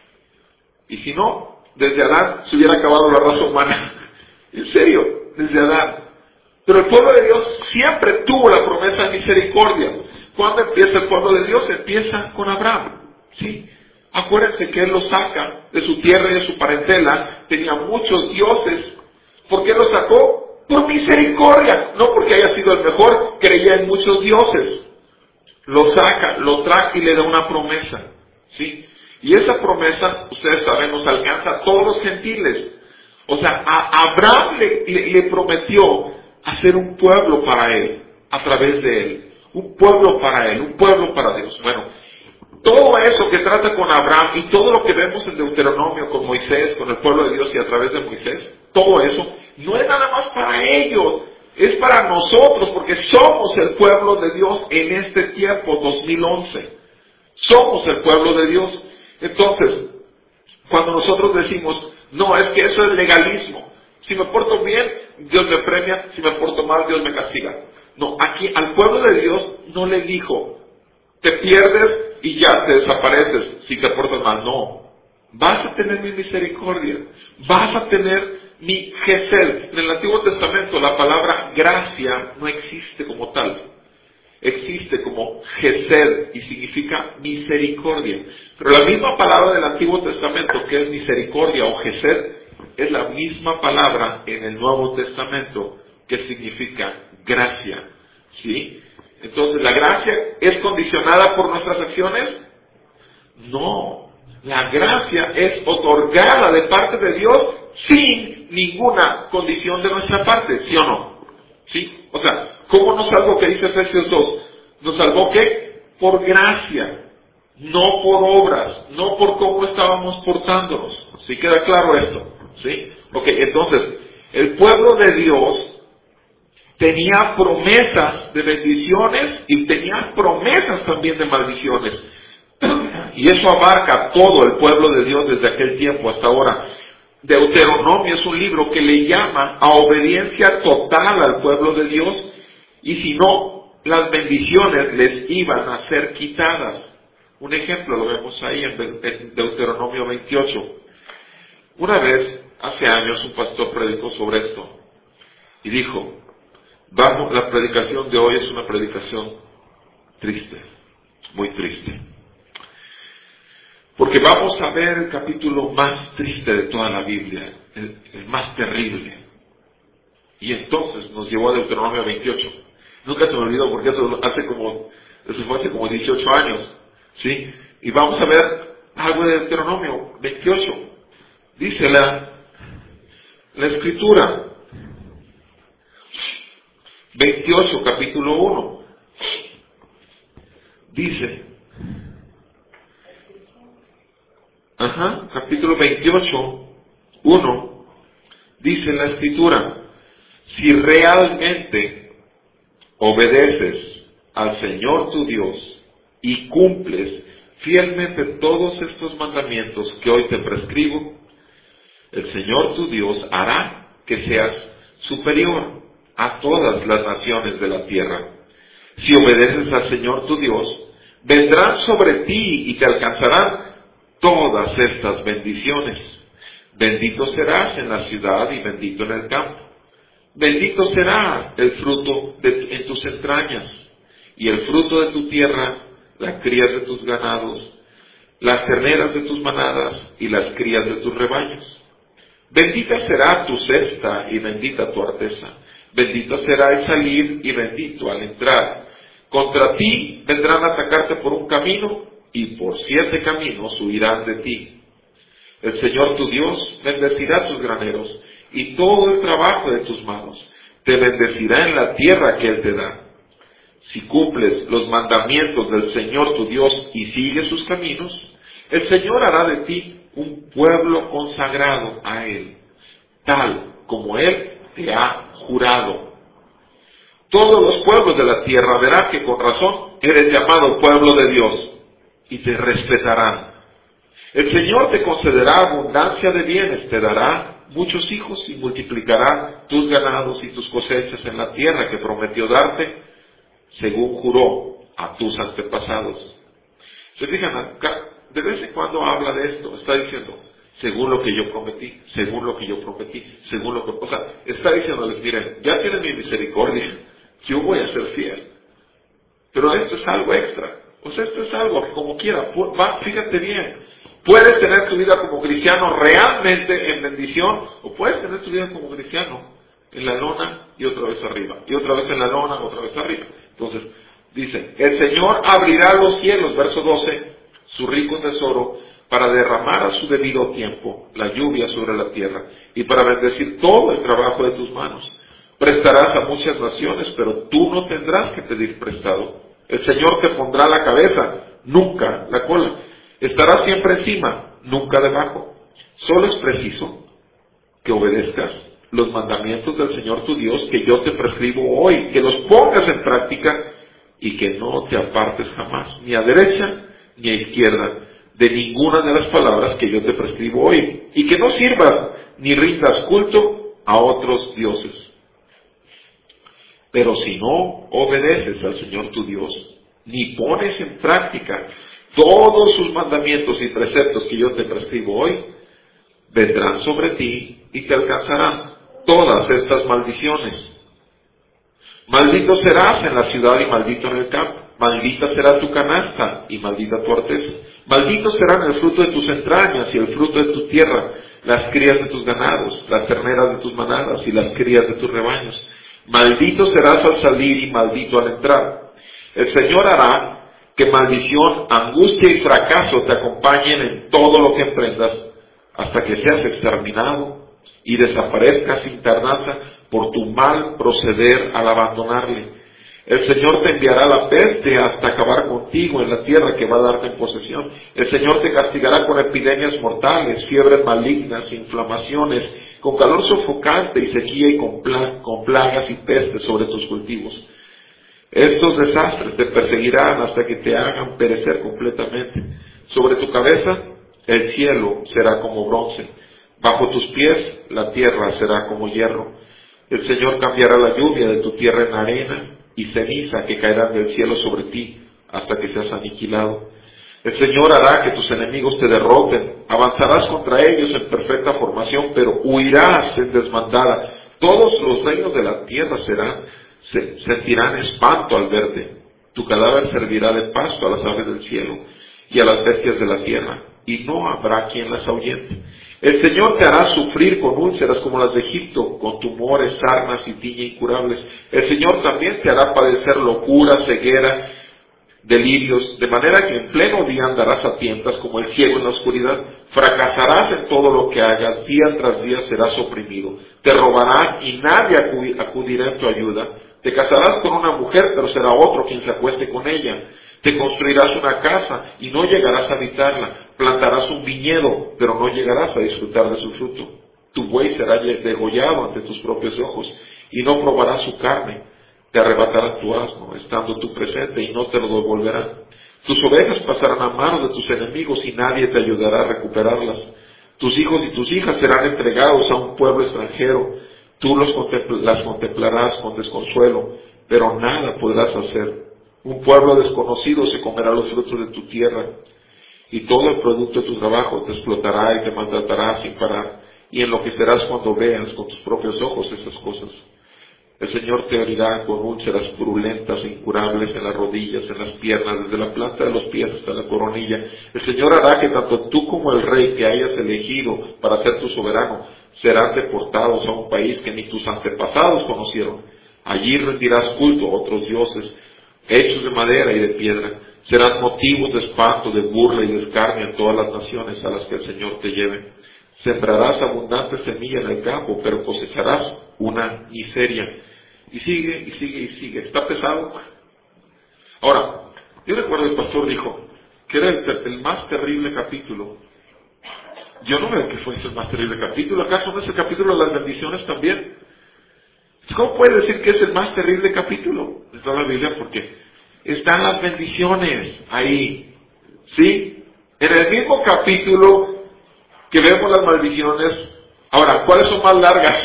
Y si no, desde Adán se hubiera acabado la raza humana. En serio, desde Adán. Pero el pueblo de Dios siempre tuvo la promesa de misericordia. ¿Cuándo empieza el pueblo de Dios? Empieza con Abraham. ¿Sí? Acuérdense que él lo saca de su tierra y de su parentela. Tenía muchos dioses. ¿Por qué lo sacó? Por misericordia. No porque haya sido el mejor, creía en muchos dioses. Lo saca, lo trae y le da una promesa. ¿Sí? Y esa promesa, ustedes saben, nos alcanza a todos los gentiles. O sea, a Abraham le prometió hacer un pueblo para él, a través de él. Un pueblo para él, un pueblo para Dios. Bueno, todo eso que trata con Abraham y todo lo que vemos en Deuteronomio con Moisés, con el pueblo de Dios y a través de Moisés, todo eso no es nada más para ellos, es para nosotros, porque somos el pueblo de Dios en este tiempo, 2011. Somos el pueblo de Dios. Entonces, cuando nosotros decimos, no, es que eso es legalismo. Si me porto bien, Dios me premia, si me porto mal, Dios me castiga. No, aquí al pueblo de Dios no le dijo, te pierdes y ya te desapareces si te portas mal. No, vas a tener mi misericordia, vas a tener mi gesed. En el Antiguo Testamento la palabra gracia no existe como tal. Existe como gesed y significa misericordia. Pero la misma palabra del Antiguo Testamento, que es misericordia o gesed, es la misma palabra en el Nuevo Testamento que significa gracia. ¿Sí? Entonces, ¿la gracia es condicionada por nuestras acciones? No. La gracia es otorgada de parte de Dios sin ninguna condición de nuestra parte, ¿sí o no? ¿Sí? O sea, ¿cómo nos salvó? Que dice Efesios 2. ¿Nos salvó qué? Por gracia, no por obras, no por cómo estábamos portándonos. ¿Sí queda claro esto? ¿Sí? Ok, entonces, el pueblo de Dios tenía promesas de bendiciones y tenía promesas también de maldiciones. Y eso abarca todo el pueblo de Dios desde aquel tiempo hasta ahora. Deuteronomio es un libro que le llama a obediencia total al pueblo de Dios, y si no, las bendiciones les iban a ser quitadas. Un ejemplo lo vemos ahí en Deuteronomio 28. Una vez, hace años, un pastor predicó sobre esto y dijo, la predicación de hoy es una predicación triste, muy triste. Porque vamos a ver el capítulo más triste de toda la Biblia, el más terrible. Y entonces nos llevó a Deuteronomio 28. Nunca se me olvidó porque eso fue hace como 18 años. ¿Sí? Y vamos a ver algo de Deuteronomio 28. Dice la Escritura. 28, capítulo 1. Dice... capítulo 28, 1, dice la Escritura, si realmente obedeces al Señor tu Dios y cumples fielmente todos estos mandamientos que hoy te prescribo, el Señor tu Dios hará que seas superior a todas las naciones de la tierra. Si obedeces al Señor tu Dios, vendrán sobre ti y te alcanzarán todas estas bendiciones. Bendito serás en la ciudad y bendito en el campo. Bendito será el fruto en tus entrañas y el fruto de tu tierra, las crías de tus ganados, las terneras de tus manadas y las crías de tus rebaños. Bendita será tu cesta y bendita tu arteza. Bendito será el salir y bendito al entrar. Contra ti vendrán a atacarte por un camino y por 7 caminos huirán de ti. El Señor tu Dios bendecirá tus graneros y todo el trabajo de tus manos. Te bendecirá en la tierra que Él te da. Si cumples los mandamientos del Señor tu Dios y sigues sus caminos, el Señor hará de ti un pueblo consagrado a Él, tal como Él te ha jurado. Todos los pueblos de la tierra verán que con razón eres llamado pueblo de Dios y te respetarán. El Señor te concederá abundancia de bienes, te dará muchos hijos y multiplicará tus ganados y tus cosechas en la tierra que prometió darte, según juró a tus antepasados. ¿Se fijan? Acá, de vez en cuando habla de esto, está diciendo, según lo que yo prometí, según lo que yo prometí, según lo que... O sea, está diciéndoles, miren, ya tienen mi misericordia, yo voy a ser fiel. Pero esto es algo extra. O sea, esto es algo que como quiera, fíjate bien, puedes tener tu vida como cristiano realmente en bendición, o puedes tener tu vida como cristiano en la lona y otra vez arriba, y otra vez en la lona, otra vez arriba. Entonces, dice, el Señor abrirá los cielos, verso 12, su rico tesoro, para derramar a su debido tiempo la lluvia sobre la tierra, y para bendecir todo el trabajo de tus manos. Prestarás a muchas naciones, pero tú no tendrás que pedir prestado. El Señor te pondrá la cabeza, nunca la cola. Estarás siempre encima, nunca debajo. Solo es preciso que obedezcas los mandamientos del Señor tu Dios que yo te prescribo hoy, que los pongas en práctica y que no te apartes jamás, ni a derecha ni a izquierda, de ninguna de las palabras que yo te prescribo hoy, y que no sirvas ni rindas culto a otros dioses. Pero si no obedeces al Señor tu Dios, ni pones en práctica todos sus mandamientos y preceptos que yo te prescribo hoy, vendrán sobre ti y te alcanzarán todas estas maldiciones. Maldito serás en la ciudad y maldito en el campo. Maldita será tu canasta y maldita tu arteza. Maldito serán el fruto de tus entrañas y el fruto de tu tierra, las crías de tus ganados, las terneras de tus manadas y las crías de tus rebaños. Maldito serás al salir y maldito al entrar. El Señor hará que maldición, angustia y fracaso te acompañen en todo lo que emprendas, hasta que seas exterminado y desaparezcas sin tardanza por tu mal proceder al abandonarle. El Señor te enviará la peste hasta acabar contigo en la tierra que va a darte en posesión. El Señor te castigará con epidemias mortales, fiebres malignas, inflamaciones, con calor sofocante y sequía y con plagas y pestes sobre tus cultivos. Estos desastres te perseguirán hasta que te hagan perecer completamente. Sobre tu cabeza el cielo será como bronce, bajo tus pies la tierra será como hierro. El Señor cambiará la lluvia de tu tierra en arena y ceniza que caerán del cielo sobre ti hasta que seas aniquilado. El Señor hará que tus enemigos te derroten, avanzarás contra ellos en perfecta formación, pero huirás en desbandada. Todos los reinos de la tierra sentirán espanto al verte. Tu cadáver servirá de pasto a las aves del cielo y a las bestias de la tierra, y no habrá quien las ahuyente. El Señor te hará sufrir con úlceras como las de Egipto, con tumores, sarnas y tiña incurables. El Señor también te hará padecer locura, ceguera, delirios, de manera que en pleno día andarás a tientas como el ciego en la oscuridad. Fracasarás en todo lo que hagas, día tras día serás oprimido. Te robarán y nadie acudirá en tu ayuda. Te casarás con una mujer, pero será otro quien se acueste con ella. Te construirás una casa y no llegarás a habitarla. Plantarás un viñedo, pero no llegarás a disfrutar de su fruto. Tu buey será degollado ante tus propios ojos y no probarás su carne. Te arrebatarán tu asno, estando tú presente, y no te lo devolverán. Tus ovejas pasarán a manos de tus enemigos y nadie te ayudará a recuperarlas. Tus hijos y tus hijas serán entregados a un pueblo extranjero. Tú las contemplarás con desconsuelo, pero nada podrás hacer. Un pueblo desconocido se comerá los frutos de tu tierra, y todo el producto de tu trabajo te explotará y te maltratará sin parar, y enloquecerás cuando veas con tus propios ojos esas cosas. El Señor te herirá con úlceras purulentas e incurables en las rodillas, en las piernas, desde la planta de los pies hasta la coronilla. El Señor hará que tanto tú como el rey que hayas elegido para ser tu soberano serán deportados a un país que ni tus antepasados conocieron. Allí rendirás culto a otros dioses, hechos de madera y de piedra. Serán motivos de espanto, de burla y de escarnio en todas las naciones a las que el Señor te lleve. Sembrarás abundante semilla en el campo, pero cosecharás una miseria. Y sigue, y sigue, y sigue. Está pesado. Ahora, yo recuerdo el pastor dijo que era el más terrible capítulo. Yo no veo que fuese el más terrible capítulo. ¿Acaso no es el capítulo de las bendiciones también? ¿Cómo puede decir que es el más terrible capítulo de toda la Biblia? Porque están las bendiciones ahí, ¿sí? En el mismo capítulo que vemos las maldiciones. Ahora, ¿cuáles son más largas?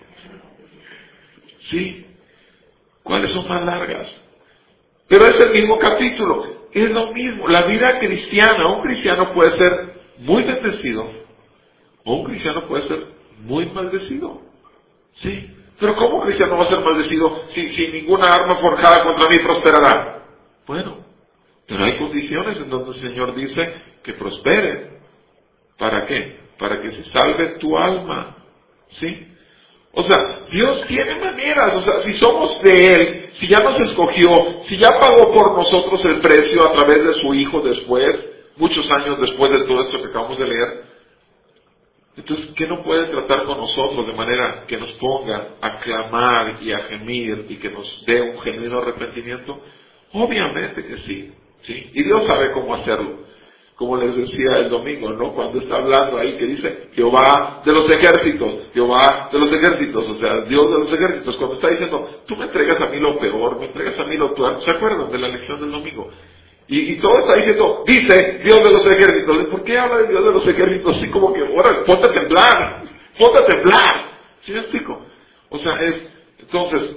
¿Sí? ¿Cuáles son más largas? Pero es el mismo capítulo, es lo mismo. La vida cristiana, un cristiano puede ser muy bendecido, o un cristiano puede ser muy maldecido. ¿Sí? Pero ¿cómo un cristiano va a ser maldecido si ninguna arma forjada contra mí prosperará? Bueno, pero hay condiciones en donde el Señor dice que prospere. ¿Para qué? Para que se salve tu alma. ¿Sí? O sea, Dios tiene maneras. O sea, si somos de Él, si ya nos escogió, si ya pagó por nosotros el precio a través de su Hijo después, muchos años después de todo esto que acabamos de leer, entonces, ¿qué no puede tratar con nosotros de manera que nos ponga a clamar y a gemir y que nos dé un genuino arrepentimiento? Obviamente que sí, ¿sí? Y Dios sabe cómo hacerlo. Como les decía el domingo, ¿no? Cuando está hablando ahí que dice Jehová de los ejércitos, Jehová de los ejércitos, o sea, Dios de los ejércitos, cuando está diciendo, tú me entregas a mí lo peor, me entregas a mí lo peor, ¿se acuerdan de la lección del domingo? Y todo está diciendo, dice Dios de los ejércitos. ¿Por qué habla de Dios de los ejércitos? Así como que, ahora, ponte a temblar, ponte a temblar. ¿Sí me explico? O sea, entonces,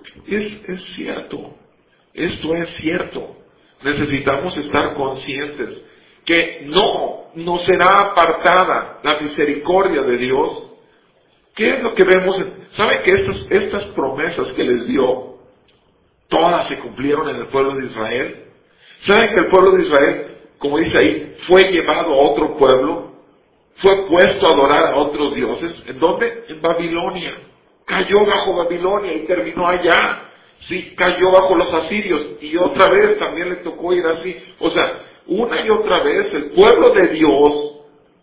es cierto, esto es cierto. Necesitamos estar conscientes que no será apartada la misericordia de Dios. ¿Qué es lo que vemos? ¿Saben que estas promesas que les dio, todas se cumplieron en el pueblo de Israel? ¿Saben que el pueblo de Israel, como dice ahí, fue llevado a otro pueblo? Fue puesto a adorar a otros dioses. ¿En dónde? En Babilonia. Cayó bajo Babilonia y terminó allá. Sí, cayó bajo los asirios. Y otra vez también le tocó ir así. O sea, una y otra vez el pueblo de Dios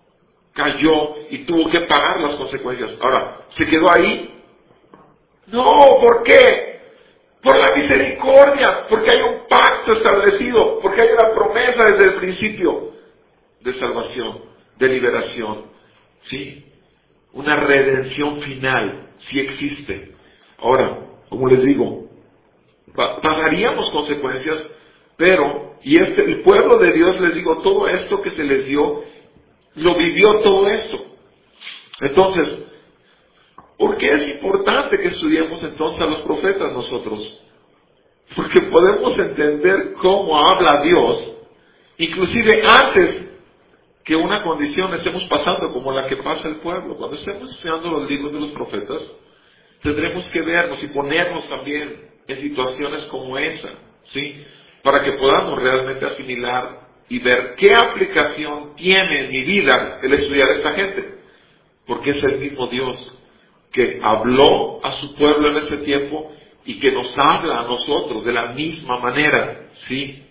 cayó y tuvo que pagar las consecuencias. Ahora, ¿se quedó ahí? No, ¿por qué? Por la misericordia, porque hay un pacto establecido, porque hay una promesa desde el principio de salvación, de liberación, ¿sí? Una redención final, sí existe. Ahora, como les digo, pagaríamos consecuencias, pero, el pueblo de Dios, les digo, todo esto que se les dio, lo vivió todo esto. Entonces, ¿por qué es importante que estudiemos entonces a los profetas nosotros? Porque podemos entender cómo habla Dios, inclusive antes que una condición estemos pasando como la que pasa el pueblo. Cuando estemos estudiando los libros de los profetas, tendremos que vernos y ponernos también en situaciones como esa, ¿sí? Para que podamos realmente asimilar y ver qué aplicación tiene en mi vida el estudiar a esta gente. Porque es el mismo Dios que habló a su pueblo en ese tiempo y que nos habla a nosotros de la misma manera, ¿sí?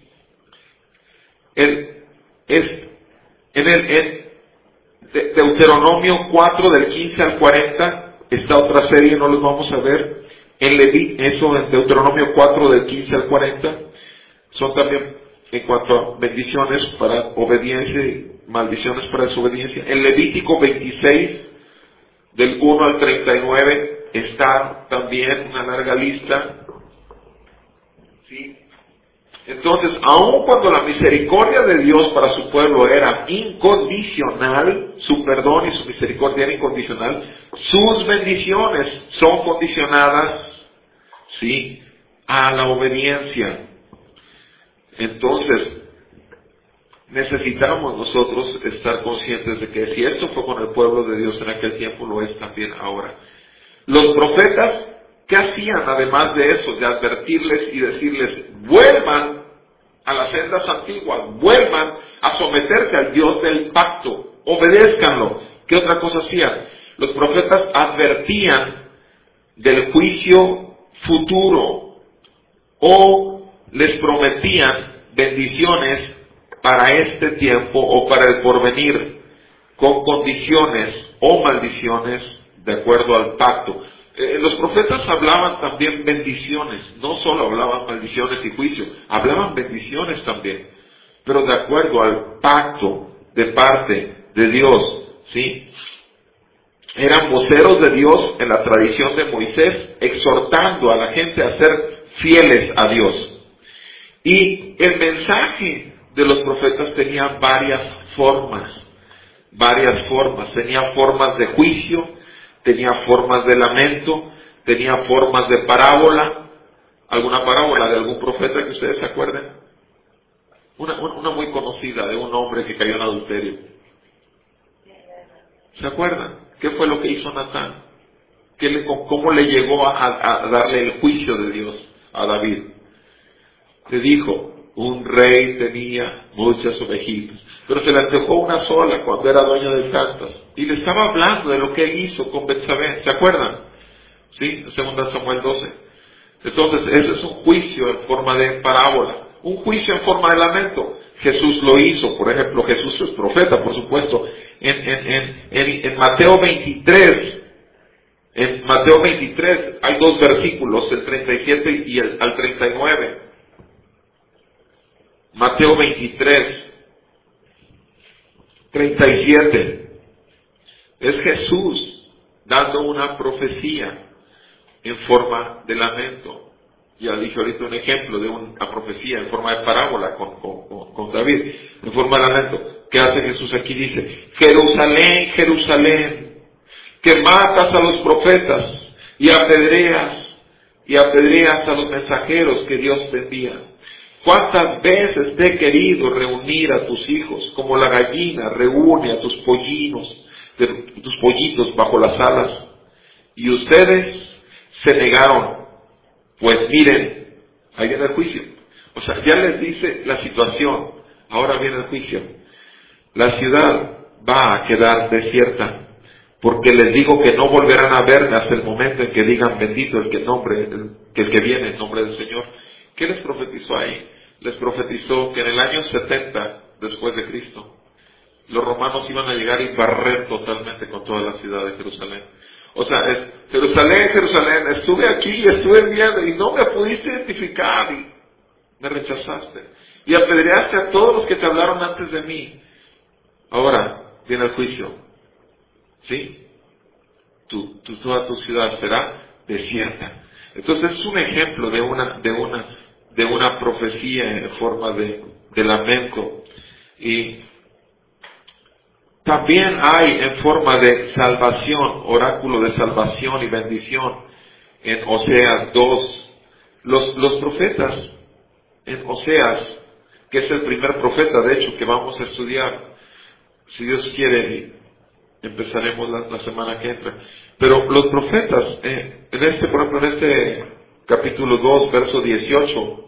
En Deuteronomio 4 del 15 al 40, esta otra serie no los vamos a ver, en Deuteronomio 4 del 15 al 40, son también en cuanto a bendiciones para obediencia y maldiciones para desobediencia. En Levítico 26, del 1 al 39, está también una larga lista, ¿sí? Entonces, aun cuando la misericordia de Dios para su pueblo era incondicional, su perdón y su misericordia era incondicional, sus bendiciones son condicionadas, ¿sí?, a la obediencia. Entonces, necesitamos nosotros estar conscientes de que si esto fue con el pueblo de Dios en aquel tiempo, lo es también ahora. Los profetas, ¿qué hacían además de eso? De advertirles y decirles, vuelvan a las sendas antiguas, vuelvan a someterse al Dios del pacto, obedézcanlo. ¿Qué otra cosa hacían? Los profetas advertían del juicio futuro o les prometían bendiciones para este tiempo o para el porvenir, con condiciones o maldiciones de acuerdo al pacto. Los profetas hablaban también bendiciones, no solo hablaban maldiciones y juicio, hablaban bendiciones también, pero de acuerdo al pacto de parte de Dios, ¿sí? Eran voceros de Dios en la tradición de Moisés, exhortando a la gente a ser fieles a Dios. Y el mensaje de los profetas tenía varias formas. Tenía formas de juicio, tenía formas de lamento, tenía formas de parábola. ¿Alguna parábola de algún profeta que ustedes se acuerden? Una muy conocida de un hombre que cayó en adulterio. ¿Se acuerdan? ¿Qué fue lo que hizo Natán? ¿Cómo le llegó a darle el juicio de Dios a David? Le dijo, un rey tenía muchas ovejitas, pero se le antojó una sola cuando era dueño de tantas. Y le estaba hablando de lo que él hizo con Betsabé. ¿Se acuerdan? ¿Sí? 2 Samuel 12. Entonces, ese es un juicio en forma de parábola. Un juicio en forma de lamento. Jesús lo hizo, por ejemplo, Jesús es profeta, por supuesto. En Mateo 23, hay 2 versículos, el 37 y al 39. Mateo 23, 37. Es Jesús dando una profecía en forma de lamento. Ya dije ahorita un ejemplo de una profecía en forma de parábola con David, en forma de lamento. ¿Qué hace Jesús aquí? Dice, Jerusalén, Jerusalén, que matas a los profetas y apedreas a los mensajeros que Dios te envía. ¿Cuántas veces te he querido reunir a tus hijos, como la gallina reúne a tus pollitos bajo las alas? Y ustedes se negaron. Pues miren, ahí viene el juicio. O sea, ya les dice la situación, ahora viene el juicio. La ciudad va a quedar desierta, porque les digo que no volverán a verme hasta el momento en que digan bendito el que viene en nombre del Señor. ¿Qué les profetizó ahí? Les profetizó que en el año 70 después de Cristo, los romanos iban a llegar y barrer totalmente con toda la ciudad de Jerusalén. O sea, Jerusalén, Jerusalén, estuve aquí, estuve viendo y no me pudiste identificar y me rechazaste. Y apedreaste a todos los que te hablaron antes de mí. Ahora viene el juicio. ¿Sí? Toda tu ciudad será desierta. Entonces es un ejemplo de una profecía en forma de lamento. Y también hay en forma de salvación, oráculo de salvación y bendición en Oseas 2. Los profetas en Oseas, que es el primer profeta de hecho que vamos a estudiar, si Dios quiere, empezaremos la semana que entra. Pero los profetas, por ejemplo, en este capítulo 2, verso 18,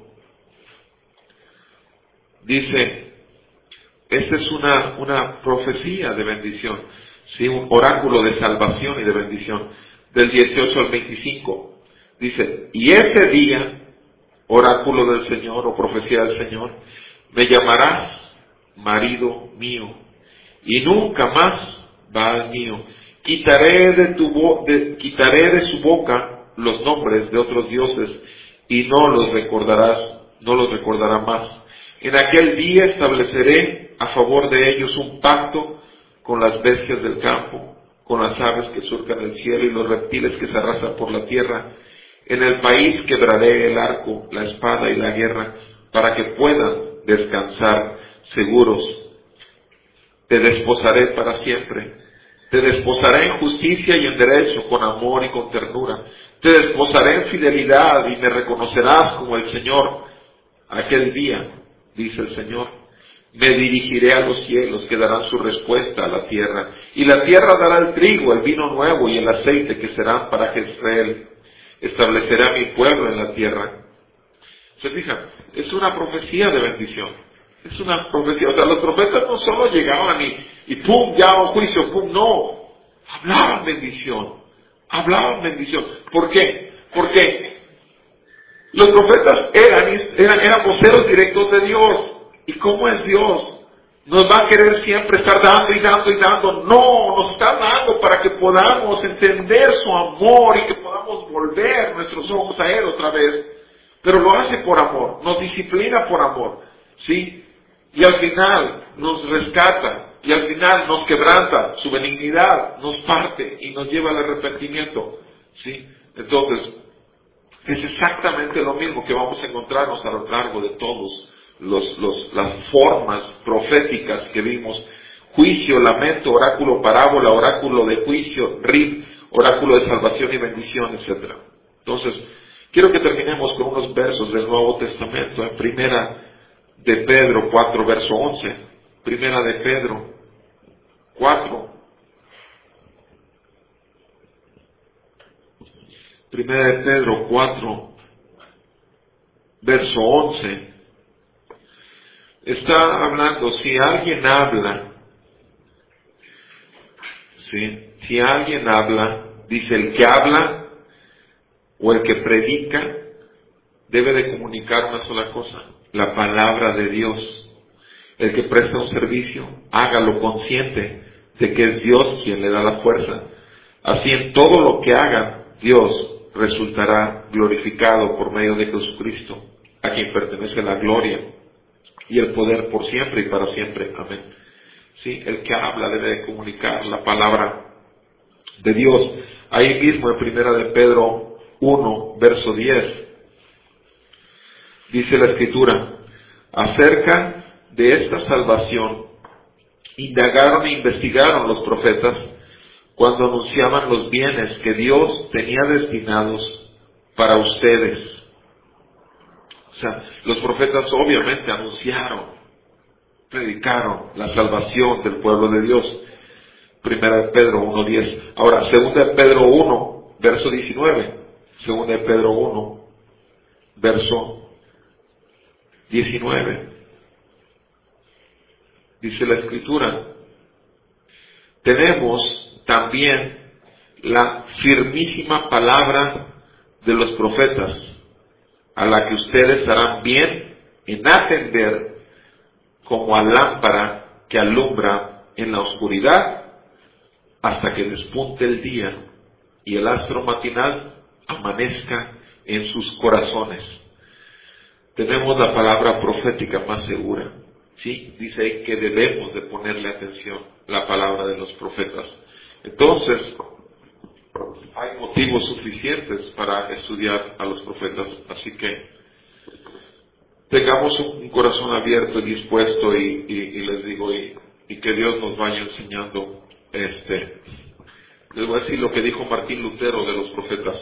dice, esta es una profecía de bendición, ¿sí? Un oráculo de salvación y de bendición, del 18 al 25. Dice, y ese día, oráculo del Señor o profecía del Señor, me llamarás marido mío, y nunca más Baal mío. Quitaré de su boca los nombres de otros dioses, y no los recordará más. En aquel día estableceré a favor de ellos un pacto con las bestias del campo, con las aves que surcan el cielo y los reptiles que se arrasan por la tierra. En el país quebraré el arco, la espada y la guerra, para que puedan descansar seguros. Te desposaré para siempre. Te desposaré en justicia y en derecho, con amor y con ternura. Te desposaré en fidelidad y me reconocerás como el Señor. Aquel día, dice el Señor, me dirigiré a los cielos que darán su respuesta a la tierra. Y la tierra dará el trigo, el vino nuevo y el aceite que serán para Jezreel. Estableceré a mi pueblo en la tierra. ¿Se fijan? Es una profecía de bendición. Es una profecía. O sea, los profetas no solo llegaban y pum, ya un juicio, pum, no. Hablaban bendición. ¿Por qué? Porque los profetas eran voceros directos de Dios. ¿Y cómo es Dios? Nos va a querer siempre estar dando y dando y dando. No, nos está dando para que podamos entender su amor y que podamos volver nuestros ojos a Él otra vez. Pero lo hace por amor, nos disciplina por amor, ¿sí? Y al final nos rescata, y al final nos quebranta, su benignidad nos parte y nos lleva al arrepentimiento, ¿sí? Entonces, Es exactamente lo mismo que vamos a encontrarnos a lo largo de todos las formas proféticas que vimos: juicio, lamento, oráculo, parábola, oráculo de juicio, rib, oráculo de salvación y bendición, etc. Entonces, quiero que terminemos con unos versos del Nuevo Testamento, en Primera de Pedro 4, verso 11. Primera de Pedro 4. Primera de Pedro 4, verso 11. Está hablando, si alguien habla, ¿sí? Si alguien habla, dice, el que habla o el que predica debe de comunicar una sola cosa: la palabra de Dios. El que presta un servicio, hágalo consciente de que es Dios quien le da la fuerza. Así, en todo lo que haga, Dios resultará glorificado por medio de Jesucristo, a quien pertenece la gloria y el poder por siempre y para siempre. Amén. Sí, el que habla debe de comunicar la palabra de Dios. Ahí mismo en Primera de Pedro 1, verso 10, dice la Escritura: acerca de esta salvación indagaron e investigaron los profetas cuando anunciaban los bienes que Dios tenía destinados para ustedes. O sea, los profetas obviamente anunciaron, predicaron la salvación del pueblo de Dios. Primera de Pedro 1:10. Ahora, segunda de Pedro 1, verso 19. Segunda de Pedro 1, verso 19. Dice la Escritura: tenemos también la firmísima palabra de los profetas, a la que ustedes harán bien en atender como a lámpara que alumbra en la oscuridad hasta que despunte el día y el astro matinal amanezca en sus corazones. Tenemos la palabra profética más segura. Sí, dice ahí que debemos de ponerle atención la palabra de los profetas. Entonces, hay motivos suficientes para estudiar a los profetas, así que tengamos un corazón abierto y dispuesto y les digo, y que Dios nos vaya enseñando. Les voy a decir lo que dijo Martín Lutero de los profetas.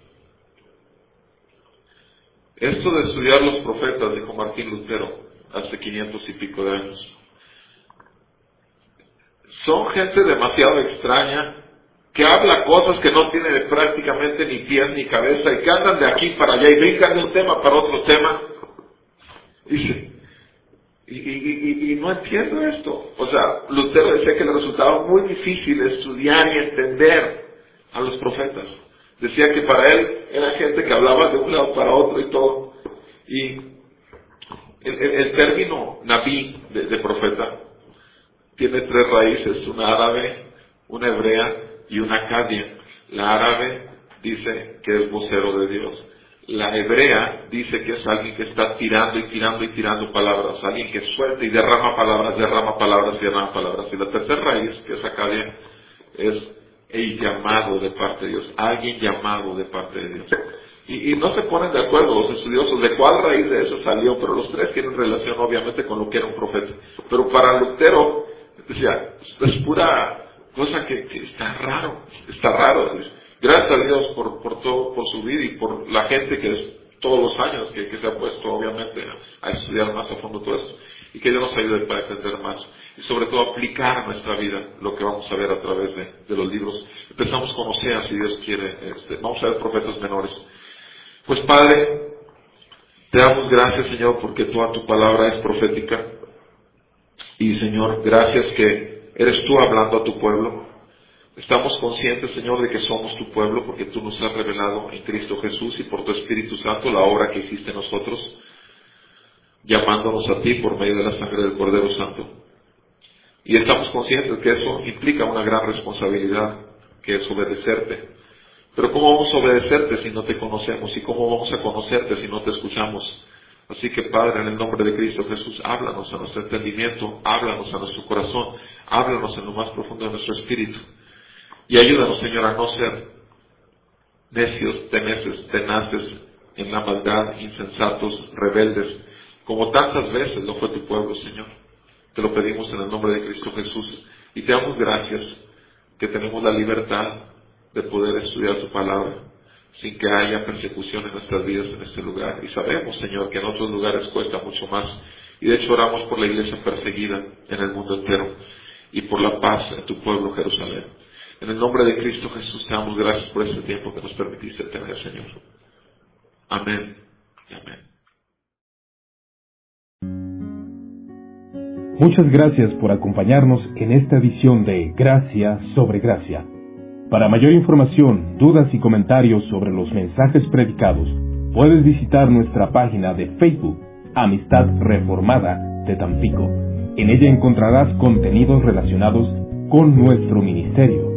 Esto de estudiar los profetas, dijo Martín Lutero hace 500 y pico de años, son gente demasiado extraña que habla cosas que no tienen prácticamente ni pies ni cabeza y que andan de aquí para allá y brincan de un tema para otro tema. Dice, y no entiendo esto. O sea, Lutero decía que le resultaba muy difícil estudiar y entender a los profetas. Decía que para él era gente que hablaba de un lado para otro y todo. Y el término nabí de profeta tiene tres raíces: una árabe, una hebrea y una acadia. La árabe dice que es vocero de Dios. La hebrea dice que es alguien que está tirando y tirando y tirando palabras, alguien que suelta y derrama palabras, derrama palabras y derrama palabras. Y la tercera raíz, que es acadia, es el llamado de parte de Dios, alguien llamado de parte de Dios. Y no se ponen de acuerdo los estudiosos de cuál raíz de eso salió, pero los tres tienen relación obviamente con lo que era un profeta. Pero para Lutero, decía, es pura cosa que está raro. Gracias a Dios por todo, por su vida y por la gente que es todos los años que se ha puesto obviamente a estudiar más a fondo todo esto. Y que Dios nos ayude para entender más. Y sobre todo aplicar a nuestra vida lo que vamos a ver a través de los libros. Empezamos con Oseas, si Dios quiere. Vamos a ver profetas menores. Pues Padre, te damos gracias, Señor, porque toda tu palabra es profética. Y Señor, gracias que eres tú hablando a tu pueblo. Estamos conscientes, Señor, de que somos tu pueblo porque tú nos has revelado en Cristo Jesús y por tu Espíritu Santo la obra que hiciste en nosotros, llamándonos a ti por medio de la sangre del Cordero Santo. Y estamos conscientes que eso implica una gran responsabilidad, que es obedecerte. Pero ¿cómo vamos a obedecerte si no te conocemos? ¿Y cómo vamos a conocerte si no te escuchamos? Así que, Padre, en el nombre de Cristo Jesús, háblanos a nuestro entendimiento, háblanos a nuestro corazón, háblanos en lo más profundo de nuestro espíritu. Y ayúdanos, Señor, a no ser necios, tenaces, en la maldad, insensatos, rebeldes, como tantas veces lo fue tu pueblo, Señor. Te lo pedimos en el nombre de Cristo Jesús y te damos gracias que tenemos la libertad de poder estudiar tu palabra sin que haya persecución en nuestras vidas en este lugar. Y sabemos, Señor, que en otros lugares cuesta mucho más. Y de hecho oramos por la iglesia perseguida en el mundo entero y por la paz en tu pueblo, Jerusalén. En el nombre de Cristo Jesús te damos gracias por este tiempo que nos permitiste tener, Señor. Amén y amén. Muchas gracias por acompañarnos en esta edición de Gracia sobre Gracia. Para mayor información, dudas y comentarios sobre los mensajes predicados, puedes visitar nuestra página de Facebook, Amistad Reformada de Tampico. En ella encontrarás contenidos relacionados con nuestro ministerio.